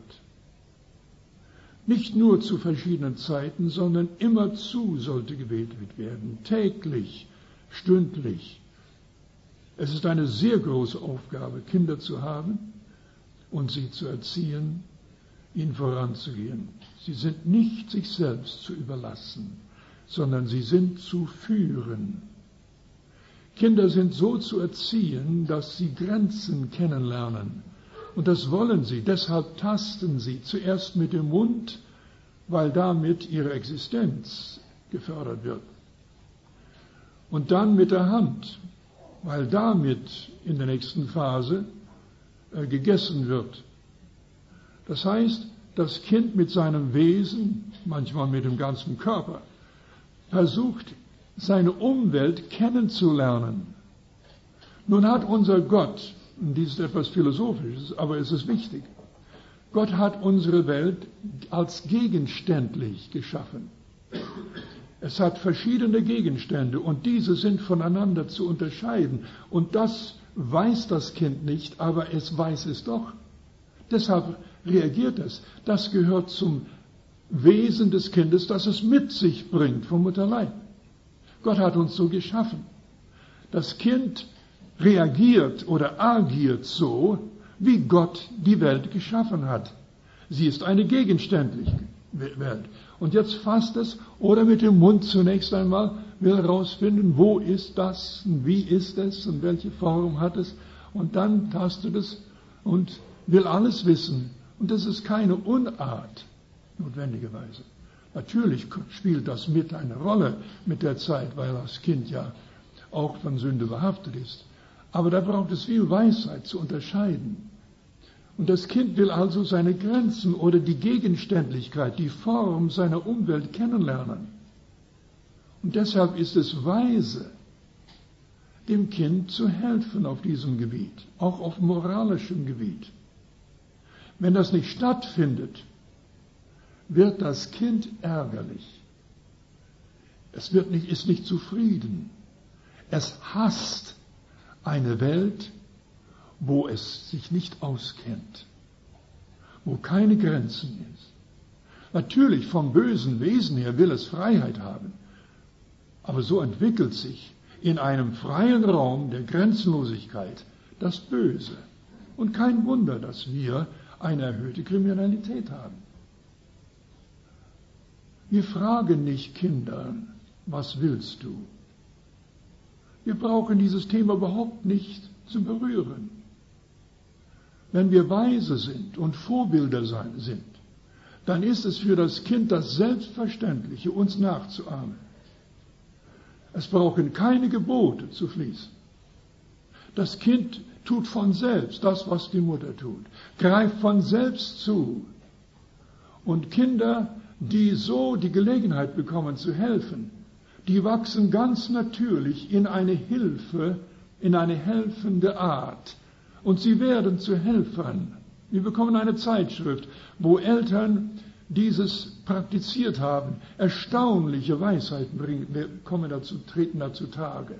A: Nicht nur zu verschiedenen Zeiten, sondern immerzu sollte gebetet werden, täglich, stündlich. Es ist eine sehr große Aufgabe, Kinder zu haben und sie zu erziehen, ihnen voranzugehen. Sie sind nicht sich selbst zu überlassen, sondern sie sind zu führen. Kinder sind so zu erziehen, dass sie Grenzen kennenlernen. Und das wollen sie. Deshalb tasten sie zuerst mit dem Mund, weil damit ihre Existenz gefördert wird. Und dann mit der Hand, weil damit in der nächsten Phase äh, gegessen wird. Das heißt, das Kind mit seinem Wesen, manchmal mit dem ganzen Körper, versucht, seine Umwelt kennenzulernen. Nun hat unser Gott, und dies ist etwas Philosophisches, aber es ist wichtig, Gott hat unsere Welt als gegenständlich geschaffen. Es hat verschiedene Gegenstände und diese sind voneinander zu unterscheiden. Und das weiß das Kind nicht, aber es weiß es doch. Deshalb reagiert es. Das gehört zum Wesen des Kindes, das es mit sich bringt vom Mutterleib. Gott hat uns so geschaffen. Das Kind reagiert oder agiert so, wie Gott die Welt geschaffen hat. Sie ist eine gegenständliche Welt. Und jetzt fasst es oder mit dem Mund zunächst einmal, will herausfinden, wo ist das und wie ist es und welche Form hat es. Und dann tastet es und will alles wissen. Und das ist keine Unart, notwendigerweise. Natürlich spielt das mit eine Rolle mit der Zeit, weil das Kind ja auch von Sünde behaftet ist. Aber da braucht es viel Weisheit zu unterscheiden. Und das Kind will also seine Grenzen oder die Gegenständlichkeit, die Form seiner Umwelt kennenlernen. Und deshalb ist es weise, dem Kind zu helfen auf diesem Gebiet, auch auf moralischem Gebiet. Wenn das nicht stattfindet, wird das Kind ärgerlich. Es wird nicht, ist nicht zufrieden. Es hasst eine Welt, wo es sich nicht auskennt, wo keine Grenzen ist. Natürlich, vom bösen Wesen her will es Freiheit haben, aber so entwickelt sich in einem freien Raum der Grenzenlosigkeit das Böse. Und kein Wunder, dass wir eine erhöhte Kriminalität haben. Wir fragen nicht Kinder, was willst du? Wir brauchen dieses Thema überhaupt nicht zu berühren. Wenn wir weise sind und Vorbilder sind, dann ist es für das Kind das Selbstverständliche, uns nachzuahmen. Es brauchen keine Gebote zu fließen. Das Kind tut von selbst das, was die Mutter tut, greift von selbst zu. Und Kinder, die so die Gelegenheit bekommen zu helfen, die wachsen ganz natürlich in eine Hilfe, in eine helfende Art. Und sie werden zu Helfern. Wir bekommen eine Zeitschrift, wo Eltern dieses praktiziert haben. Erstaunliche Weisheiten bringen, kommen dazu, treten dazu Tage.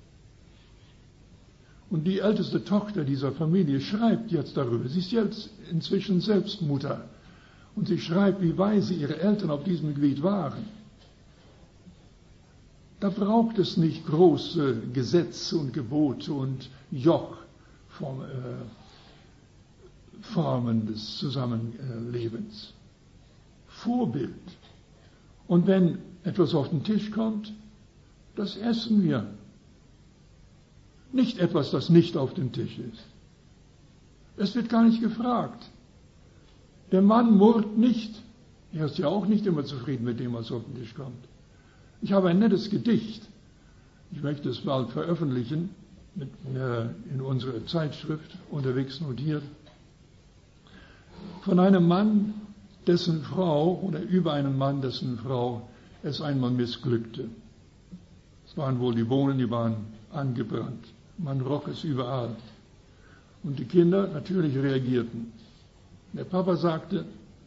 A: Und die älteste Tochter dieser Familie schreibt jetzt darüber. Sie ist jetzt inzwischen selbst Mutter. Und sie schreibt, wie weise ihre Eltern auf diesem Gebiet waren. Da braucht es nicht große Gesetze und Gebote und Joch. Formen des Zusammenlebens. Vorbild. Und wenn etwas auf den Tisch kommt, das essen wir. Nicht etwas, das nicht auf dem Tisch ist. Es wird gar nicht gefragt. Der Mann murrt nicht. Er ist ja auch nicht immer zufrieden mit dem, was auf den Tisch kommt. Ich habe ein nettes Gedicht. Ich möchte es bald veröffentlichen. Mit, äh, in unserer Zeitschrift unterwegs notiert, von einem Mann, dessen Frau, oder über einen Mann, dessen Frau es einmal missglückte. Es waren wohl die Bohnen, die waren angebrannt. Man roch es überall. Und die Kinder natürlich reagierten. Der Papa sagte,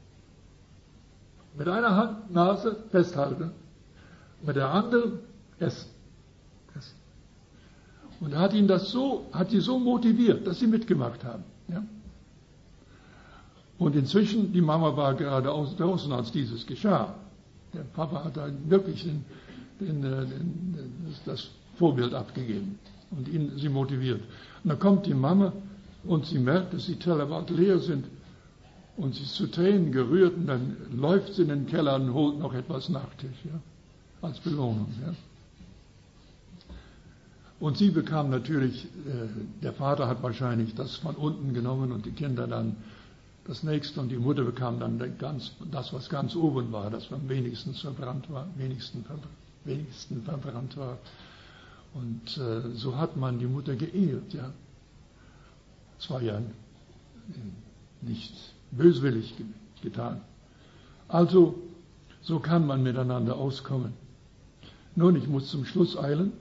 A: mit einer Hand Nase festhalten, mit der anderen essen. Und er hat ihn das so, hat sie so motiviert, dass sie mitgemacht haben. Ja? Und inzwischen, die Mama war gerade draußen, als dieses geschah. Der Papa hat dann wirklich den, den, den, das Vorbild abgegeben und ihn, sie motiviert. Und dann kommt die Mama und sie merkt, dass die Teller bald leer sind und sie ist zu Tränen gerührt und dann läuft sie in den Keller und holt noch etwas Nachtisch, ja? Als Belohnung. Ja? Und sie bekam natürlich, äh, der Vater hat wahrscheinlich das von unten genommen und die Kinder dann das nächste und die Mutter bekam dann ganz, das, was ganz oben war, das am wenigsten verbrannt war, wenigsten, wenigsten verbrannt war. Und äh, so hat man die Mutter geehrt, ja. Es war ja nicht böswillig getan. Also, so kann man miteinander auskommen. Nun, ich muss zum Schluss eilen.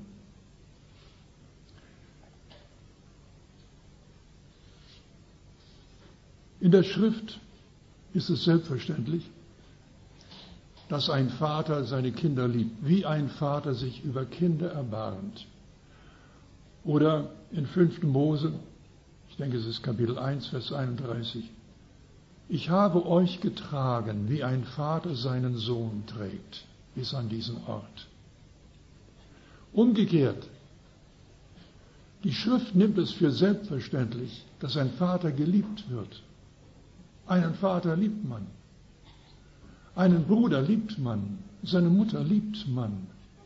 A: In der Schrift ist es selbstverständlich, dass ein Vater seine Kinder liebt, wie ein Vater sich über Kinder erbarmt. Oder in fünften Mose, ich denke es ist Kapitel eins, Vers einunddreißig, ich habe euch getragen, wie ein Vater seinen Sohn trägt, bis an diesen Ort. Umgekehrt, die Schrift nimmt es für selbstverständlich, dass ein Vater geliebt wird. Einen Vater liebt man. Einen Bruder liebt man. Seine Mutter liebt man.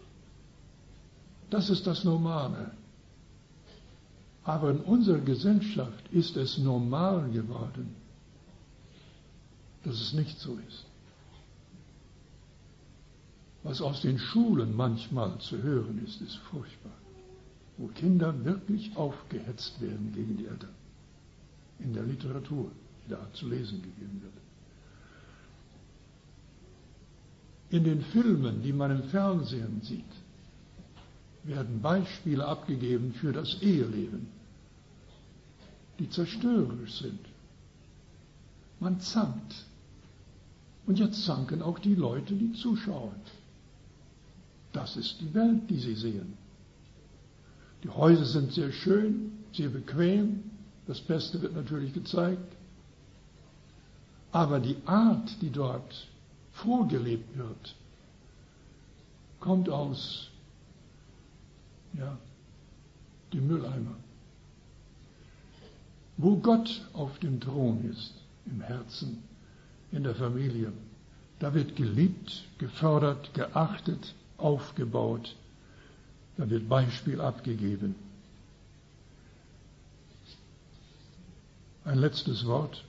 A: Das ist das Normale. Aber in unserer Gesellschaft ist es normal geworden, dass es nicht so ist. Was aus den Schulen manchmal zu hören ist, ist furchtbar. Wo Kinder wirklich aufgehetzt werden gegen die Eltern. In der Literatur, die da zu lesen gegeben wird. In den Filmen, die man im Fernsehen sieht, werden Beispiele abgegeben für das Eheleben, die zerstörerisch sind. Man zankt. Und jetzt zanken auch die Leute, die zuschauen. Das ist die Welt, die sie sehen. Die Häuser sind sehr schön, sehr bequem. Das Beste wird natürlich gezeigt. Aber die Art, die dort vorgelebt wird, kommt aus ja, dem Mülleimer. Wo Gott auf dem Thron ist, im Herzen, in der Familie, da wird geliebt, gefördert, geachtet, aufgebaut, da wird Beispiel abgegeben. Ein letztes Wort.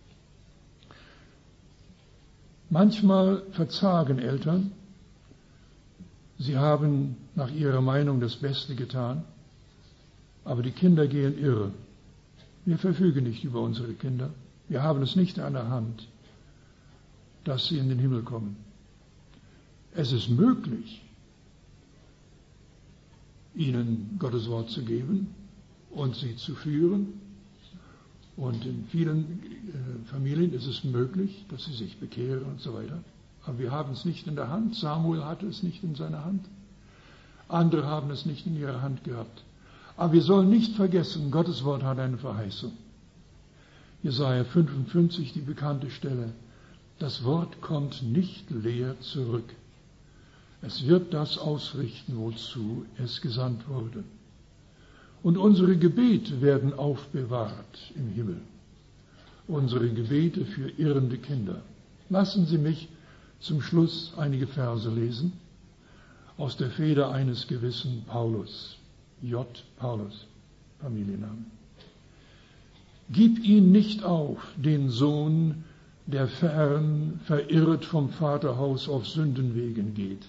A: Manchmal verzagen Eltern, sie haben nach ihrer Meinung das Beste getan, aber die Kinder gehen irre. Wir verfügen nicht über unsere Kinder. Wir haben es nicht an der Hand, dass sie in den Himmel kommen. Es ist möglich, ihnen Gottes Wort zu geben und sie zu führen. Und in vielen äh, Familien ist es möglich, dass sie sich bekehren und so weiter. Aber wir haben es nicht in der Hand. Samuel hatte es nicht in seiner Hand. Andere haben es nicht in ihrer Hand gehabt. Aber wir sollen nicht vergessen, Gottes Wort hat eine Verheißung. Jesaja fünfundfünfzig, die bekannte Stelle. Das Wort kommt nicht leer zurück. Es wird das ausrichten, wozu es gesandt wurde. Und unsere Gebete werden aufbewahrt im Himmel. Unsere Gebete für irrende Kinder. Lassen Sie mich zum Schluss einige Verse lesen aus der Feder eines gewissen Paulus. J. Paulus, Familienname. Gib ihn nicht auf, den Sohn, der fern, verirrt vom Vaterhaus auf Sündenwegen geht.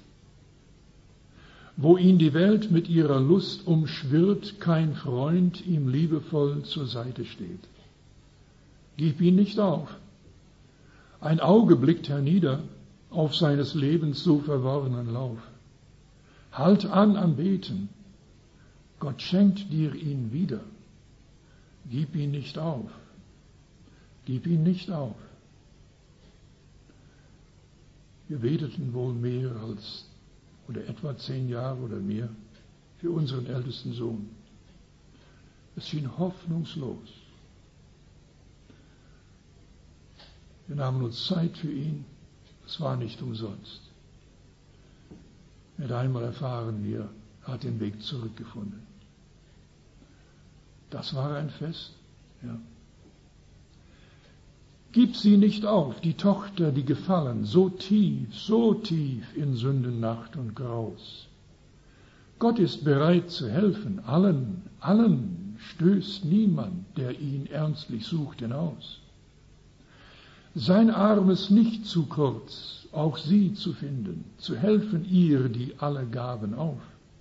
A: Wo ihn die Welt mit ihrer Lust umschwirrt, kein Freund ihm liebevoll zur Seite steht. Gib ihn nicht auf. Ein Auge blickt hernieder auf seines Lebens so verworrenen Lauf. Halt an am Beten. Gott schenkt dir ihn wieder. Gib ihn nicht auf. Gib ihn nicht auf. Wir beteten wohl mehr als oder etwa zehn Jahre oder mehr für unseren ältesten Sohn. Es schien hoffnungslos. Wir nahmen uns Zeit für ihn. Es war nicht umsonst. Mit einmal erfahren wir, er hat den Weg zurückgefunden. Das war ein Fest. Ja. Gib sie nicht auf, die Tochter, die gefallen, so tief, so tief in Sündennacht und Graus. Gott ist bereit zu helfen, allen, allen stößt niemand, der ihn ernstlich sucht, hinaus. Sein Arm ist nicht zu kurz, auch sie zu finden, zu helfen ihr die alle Gaben auf.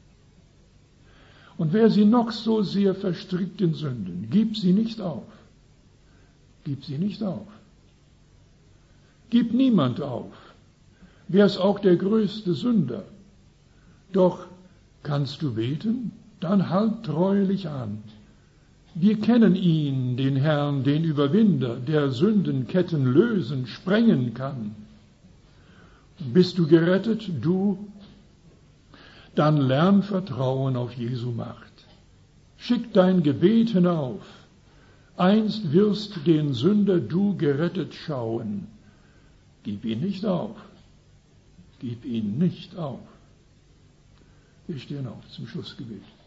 A: Und wer sie noch so sehr verstrickt in Sünden, gib sie nicht auf, gib sie nicht auf. Gib niemand auf, wär's auch der größte Sünder. Doch kannst du beten? Dann halt treulich an. Wir kennen ihn, den Herrn, den Überwinder, der Sündenketten lösen, sprengen kann. Bist du gerettet, du? Dann lern Vertrauen auf Jesu Macht. Schick dein Gebet hinauf. Einst wirst den Sünder du gerettet schauen. Gib ihn nicht auf. Gib ihn nicht auf. Wir stehen auf zum Schlussgebet.